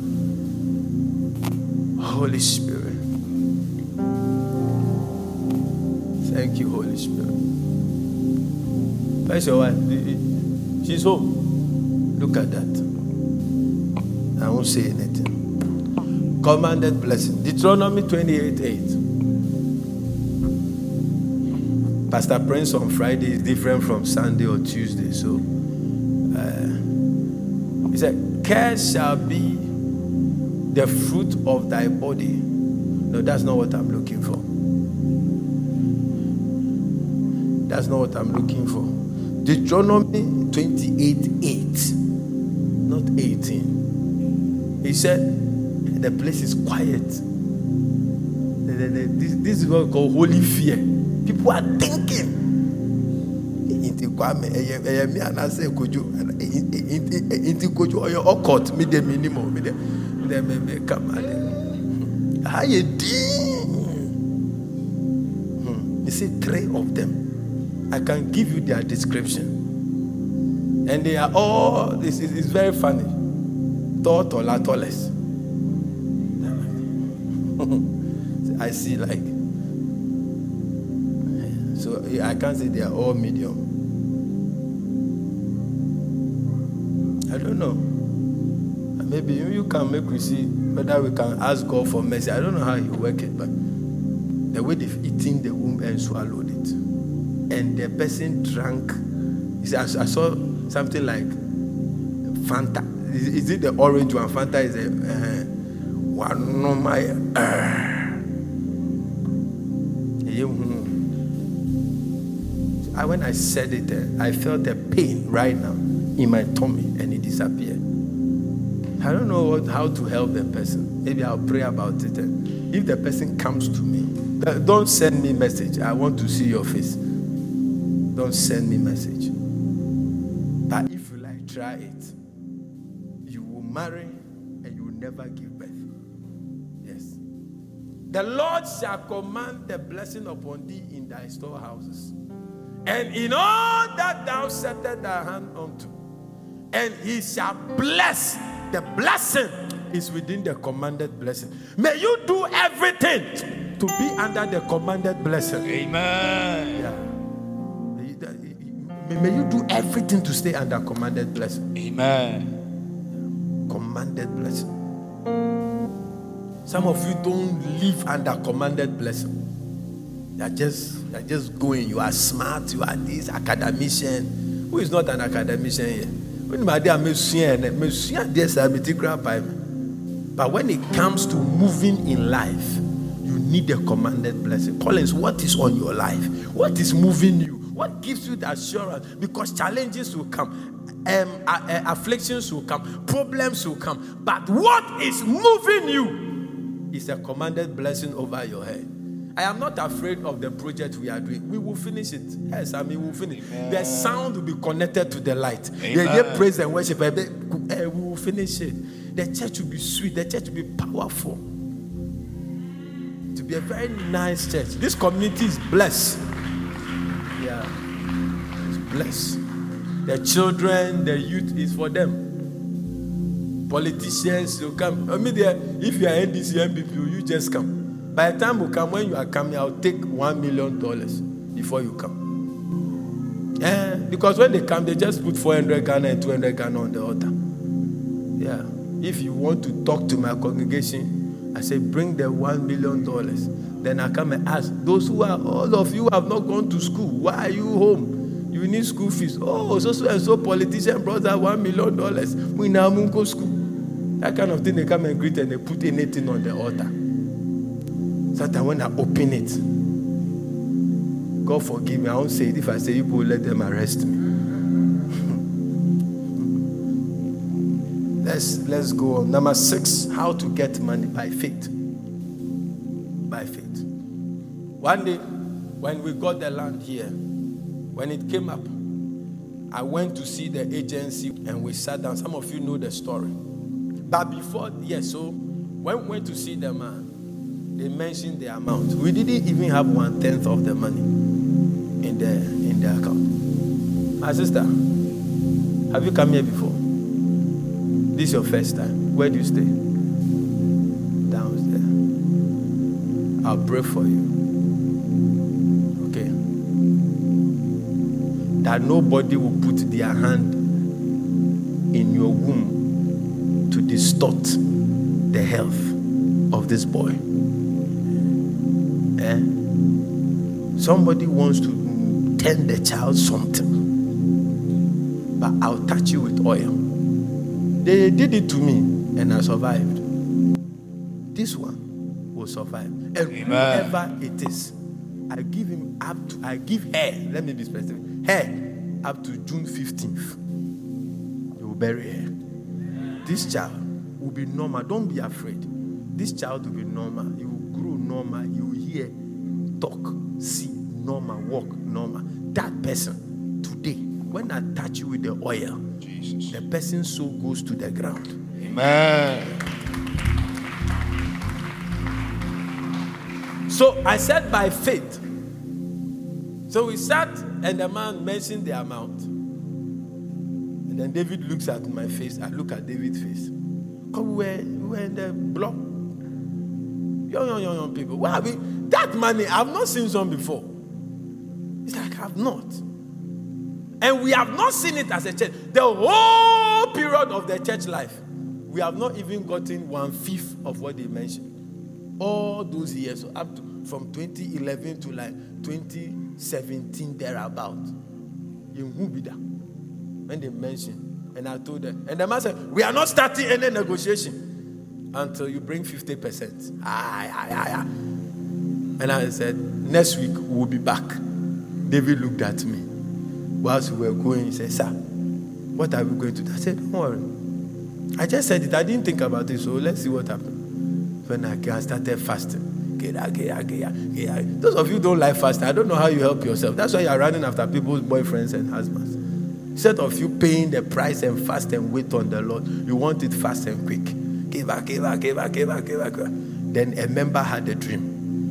Holy Spirit. Thank you, Holy Spirit. Where's your wife? She's home. Look at that. I won't say anything. Commanded blessing. Deuteronomy 28:8. Pastor Prince on Friday is different from Sunday or Tuesday. So he said, "Curse shall be the fruit of thy body." No, that's not what I'm looking for. That's not what I'm looking for. Deuteronomy 28:8, not 18. He said, the place is quiet. This is what we call holy fear. People are thinking. You see 3 of them. I can give you their description. And they are all, it's very funny. Thought or latoles. I see like, so I can't say they are all medium. I don't know. Maybe you can make we see whether we can ask God for mercy. I don't know how you work it, but the way they've eaten the womb and swallowed it. And the person drank. I saw something like Fanta. Is it the orange one? Fanta is a one no my. When I said it, I felt a pain right now in my tummy, and it disappeared. I don't know how to help the person. Maybe I'll pray about it. If the person comes to me, don't send me message. I want to see your face. Don't send me message. But if you like, try it. You will marry and you will never give birth. Yes. The Lord shall command the blessing upon thee in thy storehouses, and in all that thou settest thy hand unto, and he shall bless. The blessing is within the commanded blessing. May you do everything to be under the commanded blessing. Amen. Yeah. May you do everything to stay under commanded blessing. Amen. Commanded blessing. Some of you don't live under commanded blessing. You're just going. You are smart. You are this academician. Who is not an academician here? But when it comes to moving in life, you need a commanded blessing. Collins, what is on your life? What is moving you? What gives you the assurance? Because challenges will come, afflictions will come, problems will come. But what is moving you is a commanded blessing over your head. I am not afraid of the project we are doing. We will finish it. Yes, we will finish. Amen. The sound will be connected to the light. The praise and worship. We will finish it. The church will be sweet. The church will be powerful. To be a very nice church. This community is blessed. Yeah, it's blessed. The children, the youth is for them. Politicians will come. I mean, if you are NDC, MPP, you just come. By the time you come, when you are coming, I'll take $1 million before you come. Yeah, because when they come, they just put 400 Ghana and 200 Ghana on the altar. Yeah. If you want to talk to my congregation, I say, bring the $1 million. Then I come and ask, those who are, all of you have not gone to school. Why are you home? You need school fees. Oh, so and so politician brought that $1 million. We now go school. That kind of thing, they come and greet and they put anything on the altar. So that when I open it, God forgive me. I won't say it. If I say it, will let them arrest me. Let's go on. Number 6, how to get money by faith. By faith. One day, when we got the land here, when it came up, I went to see the agency and we sat down. Some of you know the story. But before, so when we went to see the man, they mentioned the amount. We didn't even have 1/10 of the money in the account. My sister, have you come here before? This is your first time. Where do you stay? Downstairs. I'll pray for you. Okay. That nobody will put their hand in your womb to distort the health of this boy. Somebody wants to tell the child something, but I'll touch you with oil. They did it to me and I survived. This one will survive. And whoever it is, I give her, let me be specific, her up to June 15th. You will bury her. This child will be normal. Don't be afraid. This child will be normal. You will grow normal. You will hear, talk, see, normal, walk, normal. That person, today, when I touch you with the oil, Jesus, the person's soul goes to the ground. Amen. So I said by faith. So we sat and the man mentioned the amount. And then David looks at my face. I look at David's face. Because we were in the block. Young people. Why are we? That money, I've not seen some before. It's like I've not. And we have not seen it as a church. The whole period of the church life, we have not even gotten 1/5 of what they mentioned. All those years, so up to from 2011 to like 2017 thereabout. In Hubida, when they mentioned And I told them. And the man said, we are not starting any negotiation until you bring 50%. And I said, next week we'll be back. David looked at me. Whilst we were going, he said, sir, what are we going to do? I said, don't worry. I just said it. I didn't think about it. So let's see what happens. When I started fasting. Those of you who don't like fasting, I don't know how you help yourself. That's why you are running after people's boyfriends and husbands. Instead of you paying the price and fast and wait on the Lord, you want it fast and quick. Then a member had a dream.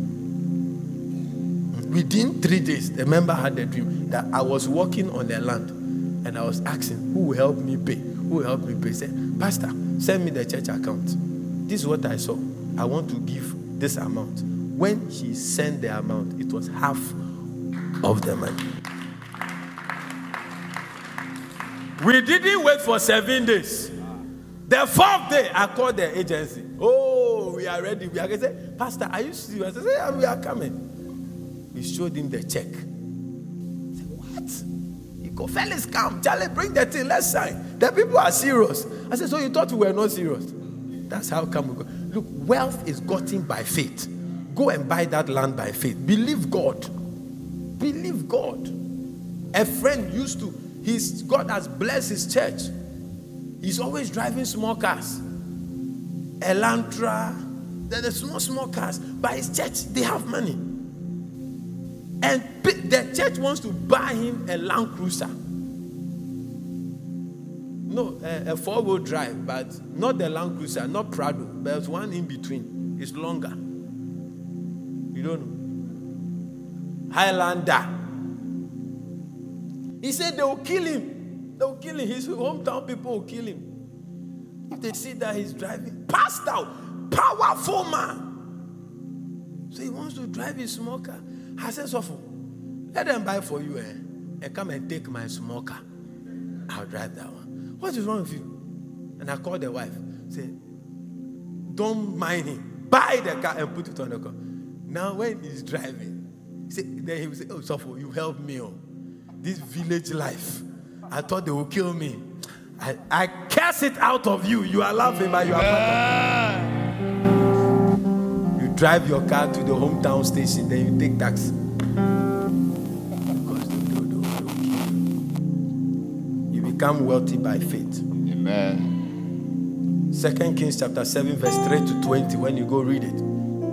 Within 3 days, the member had a dream that I was walking on the land and I was asking, who will help me pay? Who will help me pay? He said, Pastor, send me the church account. This is what I saw. I want to give this amount. When he sent the amount, it was half of the money. We didn't wait for 7 days. The 4th day, I called the agency. Oh, we are ready. We are going to say, Pastor, are you serious? I said, yeah, we are coming. We showed him the check. He said, what? He go, fellas, come. Charlie, bring the thing. Let's sign. The people are serious. I said, so you thought we were not serious? That's how come we go. Look, wealth is gotten by faith. Go and buy that land by faith. Believe God. Believe God. A friend used to, God has blessed his church. He's always driving small cars. Elantra. They're small cars. By his church, they have money. And the church wants to buy him a Land Cruiser. No, a 4-wheel drive, but not the Land Cruiser, not Prado. There's one in between. It's longer. You don't know. Highlander. He said they will kill him. They will kill him. His hometown people will kill him. If they see that he's driving, passed out, powerful man. So he wants to drive his small car. I said, Sofo, let them buy for you and come and take my small car. I'll drive that one. What is wrong with you? And I called the wife. Said, don't mind him. Buy the car and put it on the car. Now when he's driving, then he will say, oh, Sofo, you helped me. Oh. This village life. I thought they would kill me. I curse it out of you. You are laughing, but you are part of it. You drive your car to the hometown station, then you take taxi. Because you become wealthy by faith. Amen. 2 Kings chapter 7, verse 3 to 20. When you go read it.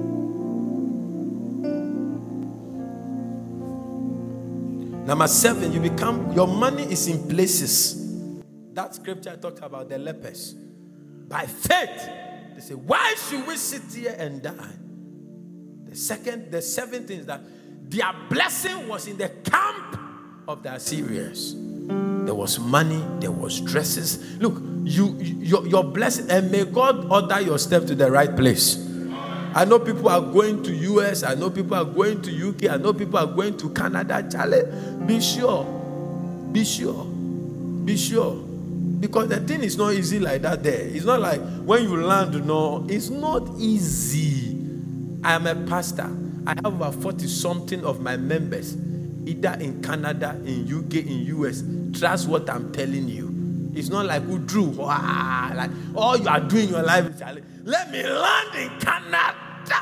Number 7, you become, your money is in places. That scripture talks about the lepers. By faith, they say, why should we sit here and die? The seventh thing is that their blessing was in the camp of the Assyrians. There was money, there was dresses. Look, your blessing, and may God order your step to the right place. I know people are going to US. I know people are going to UK. I know people are going to Canada. Charlie, be sure. Be sure. Be sure. Because the thing is not easy like that there. It's not like when you land, no. It's not easy. I am a pastor. I have about 40-something of my members, either in Canada, in UK, in US. Trust what I'm telling you. It's not like who drew. Like all you are doing in your life is, Charlie, let me land in Canada.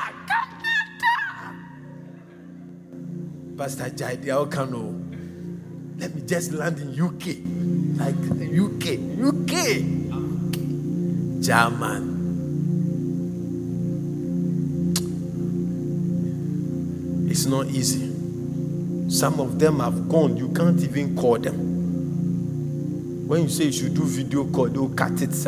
Pastor Jaidi Okano. Let me just land in UK. Like UK. German. It's not easy. Some of them have gone. You can't even call them. When you say you should do video call, they'll cut it.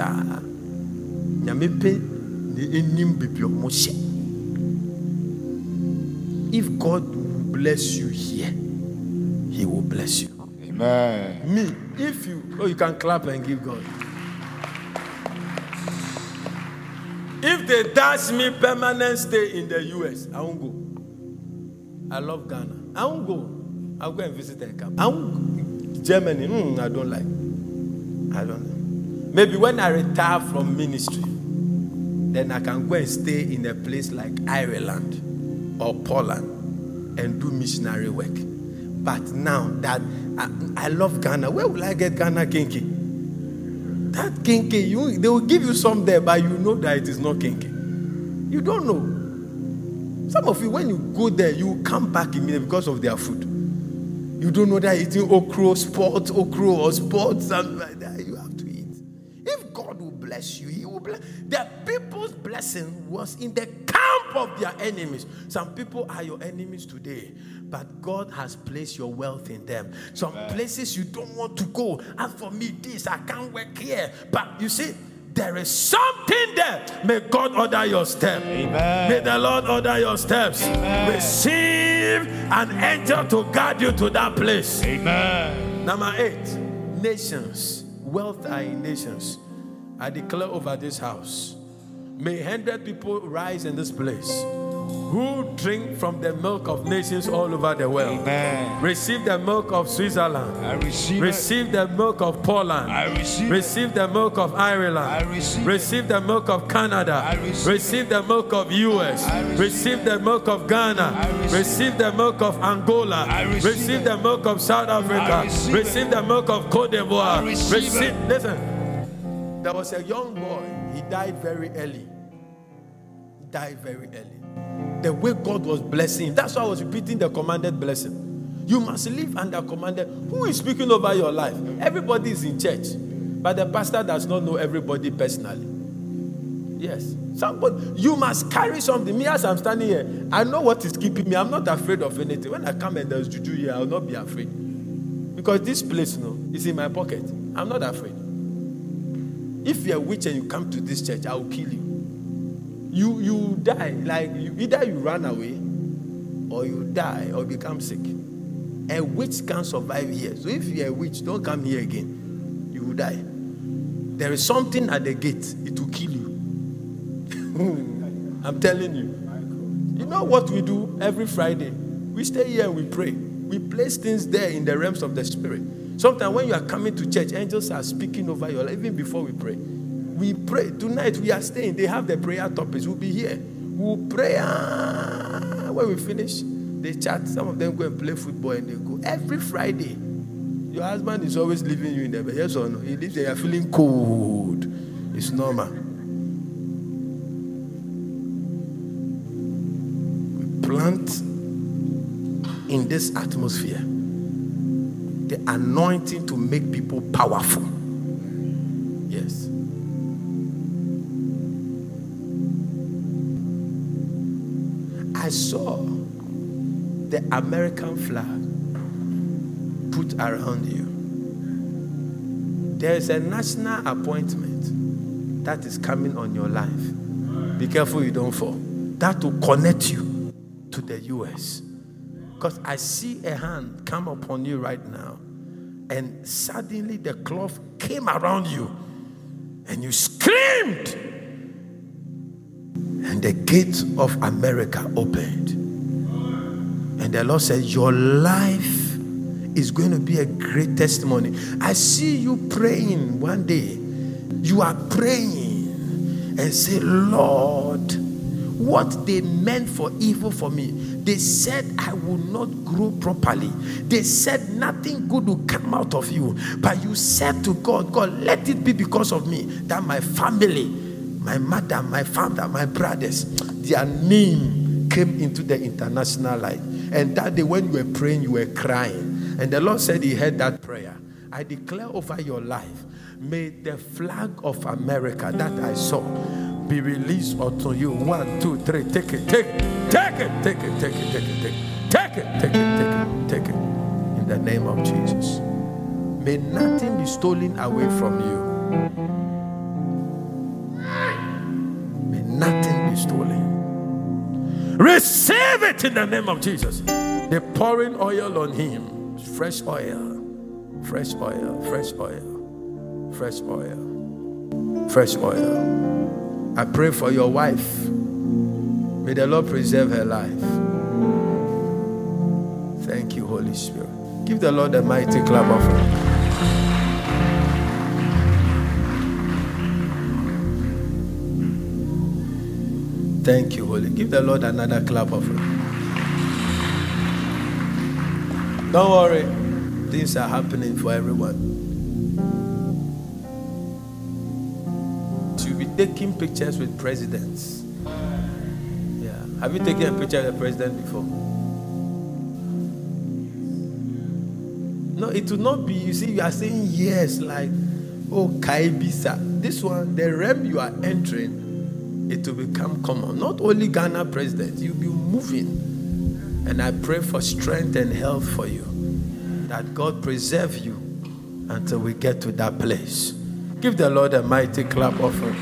If God will bless you here, He will bless you. Amen. Me, if you, you can clap and give God. If they dash me permanent stay in the US, I won't go. I love Ghana. I won't go. I'll go and visit and come. I won't go. Germany, I don't like. I don't know. Maybe when I retire from ministry, then I can go and stay in a place like Ireland or Poland and do missionary work. But now that I love Ghana, where will I get Ghana kinky? That kinky, they will give you some there, but you know that it is not kinky. You don't know. Some of you, when you go there, you come back immediately because of their food. You don't know that eating okra or sports, and like that. You have to eat. If God will bless you, He will bless. The people's blessing was in the camp of their enemies. Some people are your enemies today, but God has placed your wealth in them. Some places you don't want to go. As for me, this, I can't work here. But you see, there is something there. May God order your step. Amen. May the Lord order your steps. Amen. Receive an angel to guide you to that place. Amen. Number 8, nations. Wealth are in nations. I declare over this house, may 100 people rise in this place who drink from the milk of nations all over the world. Amen. Receive the milk of Switzerland. I receive the milk of Poland. I receive the milk of Ireland. I receive the milk of Canada. I receive the milk of US. Receive the milk of Ghana. Receive the milk of Angola. Receive the milk of South Africa. Receive the milk of Cote d'Ivoire. Listen, there was a young boy. He died very early. The way God was blessing him. That's why I was repeating the commanded blessing. You must live under commanded. Who is speaking over your life? Everybody is in church, but the pastor does not know everybody personally. Yes. Somebody, you must carry something. Me, as I'm standing here, I know what is keeping me. I'm not afraid of anything. When I come and there's juju here, I will not be afraid. Because this place, is in my pocket. I'm not afraid. If you're a witch and you come to this church, I will kill you. You die, either you run away or you die or become sick. A witch can't survive here. So if you're a witch, don't come here again. You will die. There is something at the gate. It will kill you. I'm telling you. You know what we do every Friday? We stay here and we pray. We place things there in the realms of the spirit. Sometimes when you are coming to church, angels are speaking over your life even before we pray. We pray. Tonight we are staying. They have the prayer topics. We'll be here. We'll pray. When we finish, they chat. Some of them go and play football and they go. Every Friday. Your husband is always leaving you in the bed. Yes or no? He leaves there. You're feeling cold. It's normal. We plant in this atmosphere the anointing to make people powerful. Yes. I saw the American flag put around you. There is a national appointment that is coming on your life. Be careful you don't fall. That will connect you to the US. Because I see a hand come upon you right now. And suddenly the cloth came around you. And you screamed. And the gate of America opened. And the Lord said, your life is going to be a great testimony. I see you praying one day. You are praying and say, Lord, what they meant for evil for me. They said I will not grow properly. They said nothing good will come out of you. But you said to God, God, let it be because of me that my family, my mother, my father, my brothers, their name came into the international light. And that day when you were praying, you were crying. And the Lord said he heard that prayer. I declare over your life, may the flag of America that I saw be released unto you. 1, 2, 3. Take it, take it, take it, take it, take it, take it, take it, take it, take it, take it, take it. In the name of Jesus. May nothing be stolen away from you. May nothing be stolen. Receive it in the name of Jesus. They're pouring oil on him. Fresh oil. Fresh oil. Fresh oil. Fresh oil. Fresh oil. I pray for your wife. May the Lord preserve her life. Thank you, Holy Spirit. Give the Lord a mighty clap offering. Thank you, Holy. Give the Lord another clap offering. Don't worry. Things are happening for everyone. taking pictures with presidents. Yeah. Have you taken a picture with a president before? No, it will not be. You see, you are saying yes, like, oh, Kaibisa. This one, the realm you are entering, it will become common. Not only Ghana president, you'll be moving. And I pray for strength and health for you, that God preserve you until we get to that place. Give the Lord a mighty clap offering.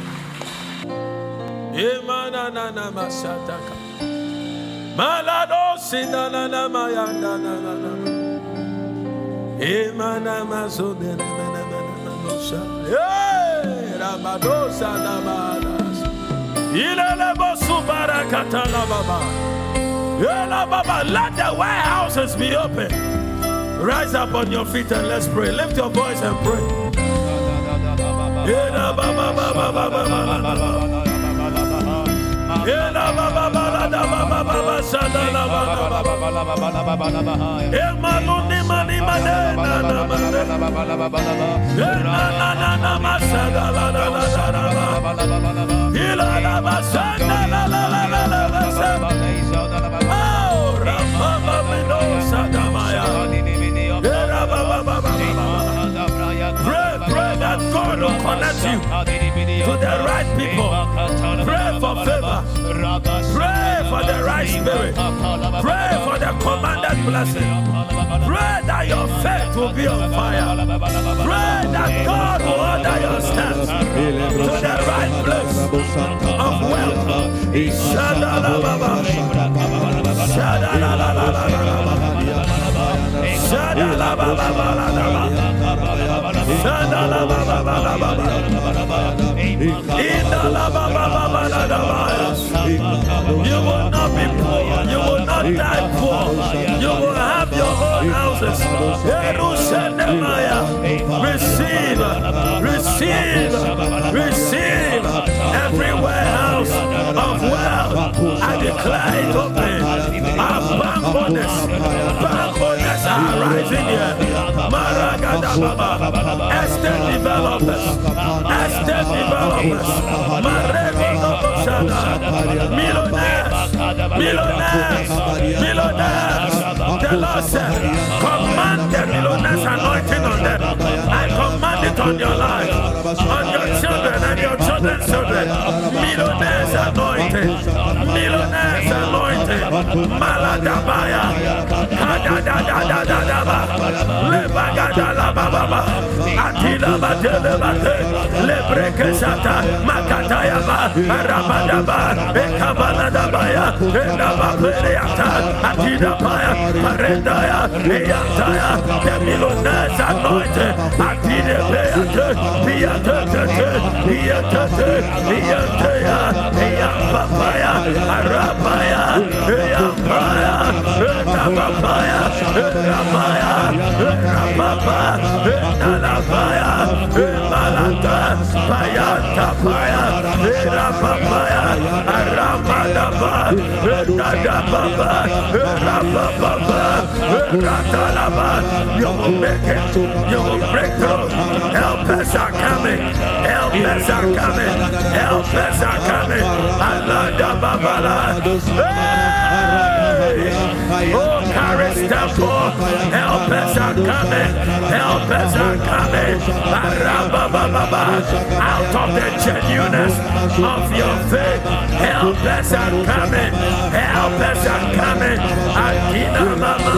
Let the warehouses be open. Rise up on your feet and let's pray. Lift your voice and pray. Pray that God will connect you to the right people. Pray for favor. Pray for the right spirit. Pray for the commanded blessing. Pray that your faith will be on fire. Pray that God will order your steps to the right place of wealth. You will not be poor. You will not die poor. You will have your own houses. Receive, receive, receive every warehouse of wealth. I declare it open. Our bank bonus are rising here. Maragada Baba, estate developers, millionaires. The Lord said, command the millionaires anointing on them. I command it on your life, on your children and your children's children. Millionaires anointing, Maladabaya, Kadadadadadaba, Lebagadalababa, Atila Batelebate, Lebrekesata, Makatayaba, Arabadaba, Ekabaladabaya, Edabapereata, Atidabaya, Parendaya, Eataya, the millionaires anointed, Atidebeate, Piatate, Papaya, Arabaya, Yapaya, Rabapaya, Rabaya, Rabapa, Nalapaya, Malata, Payata Paya, Rabapaya, Aramadaba, Nadababa, Rababa, Ratalaba. You will make it, you will break through. Help us are coming, help us are coming, help us are coming. Oh, Charis Temple, help us are coming, help us are coming. Out of the genuineness of your faith, help us are coming, help us are coming. Akina Mama,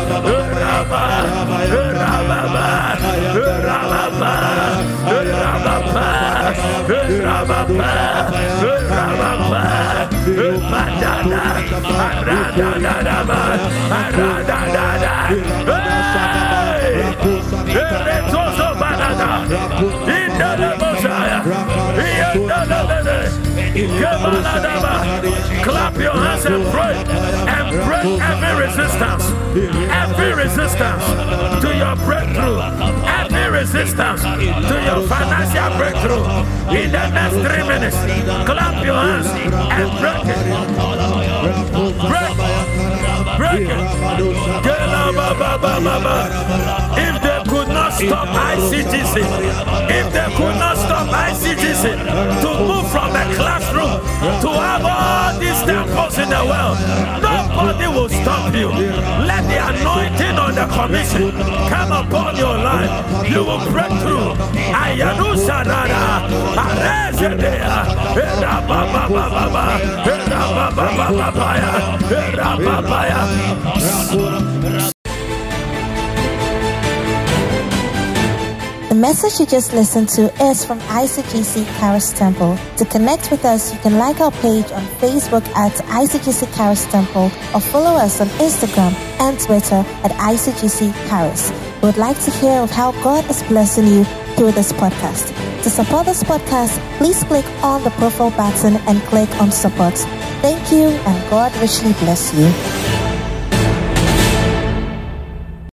clap your hands and pray and break every resistance to your breakthrough, every resistance to your financial breakthrough. In the next 3 minutes, clap your hands and break it. Break it. If they could not stop ICGC, if they could not stop ICGC to move from a classroom to have all these temples in the world, nobody will stop you. Let the anointing on the commission come upon your life. You will break through. Ayanu Sarada, Arezedea, The message you just listened to is from ICGC Charis Temple. To connect with us, you can like our page on Facebook at ICGC Charis Temple or follow us on Instagram and Twitter at ICGC Charis. We would like to hear of how God is blessing you through this podcast. To support this podcast, please click on the profile button and click on support. Thank you, and God richly bless you.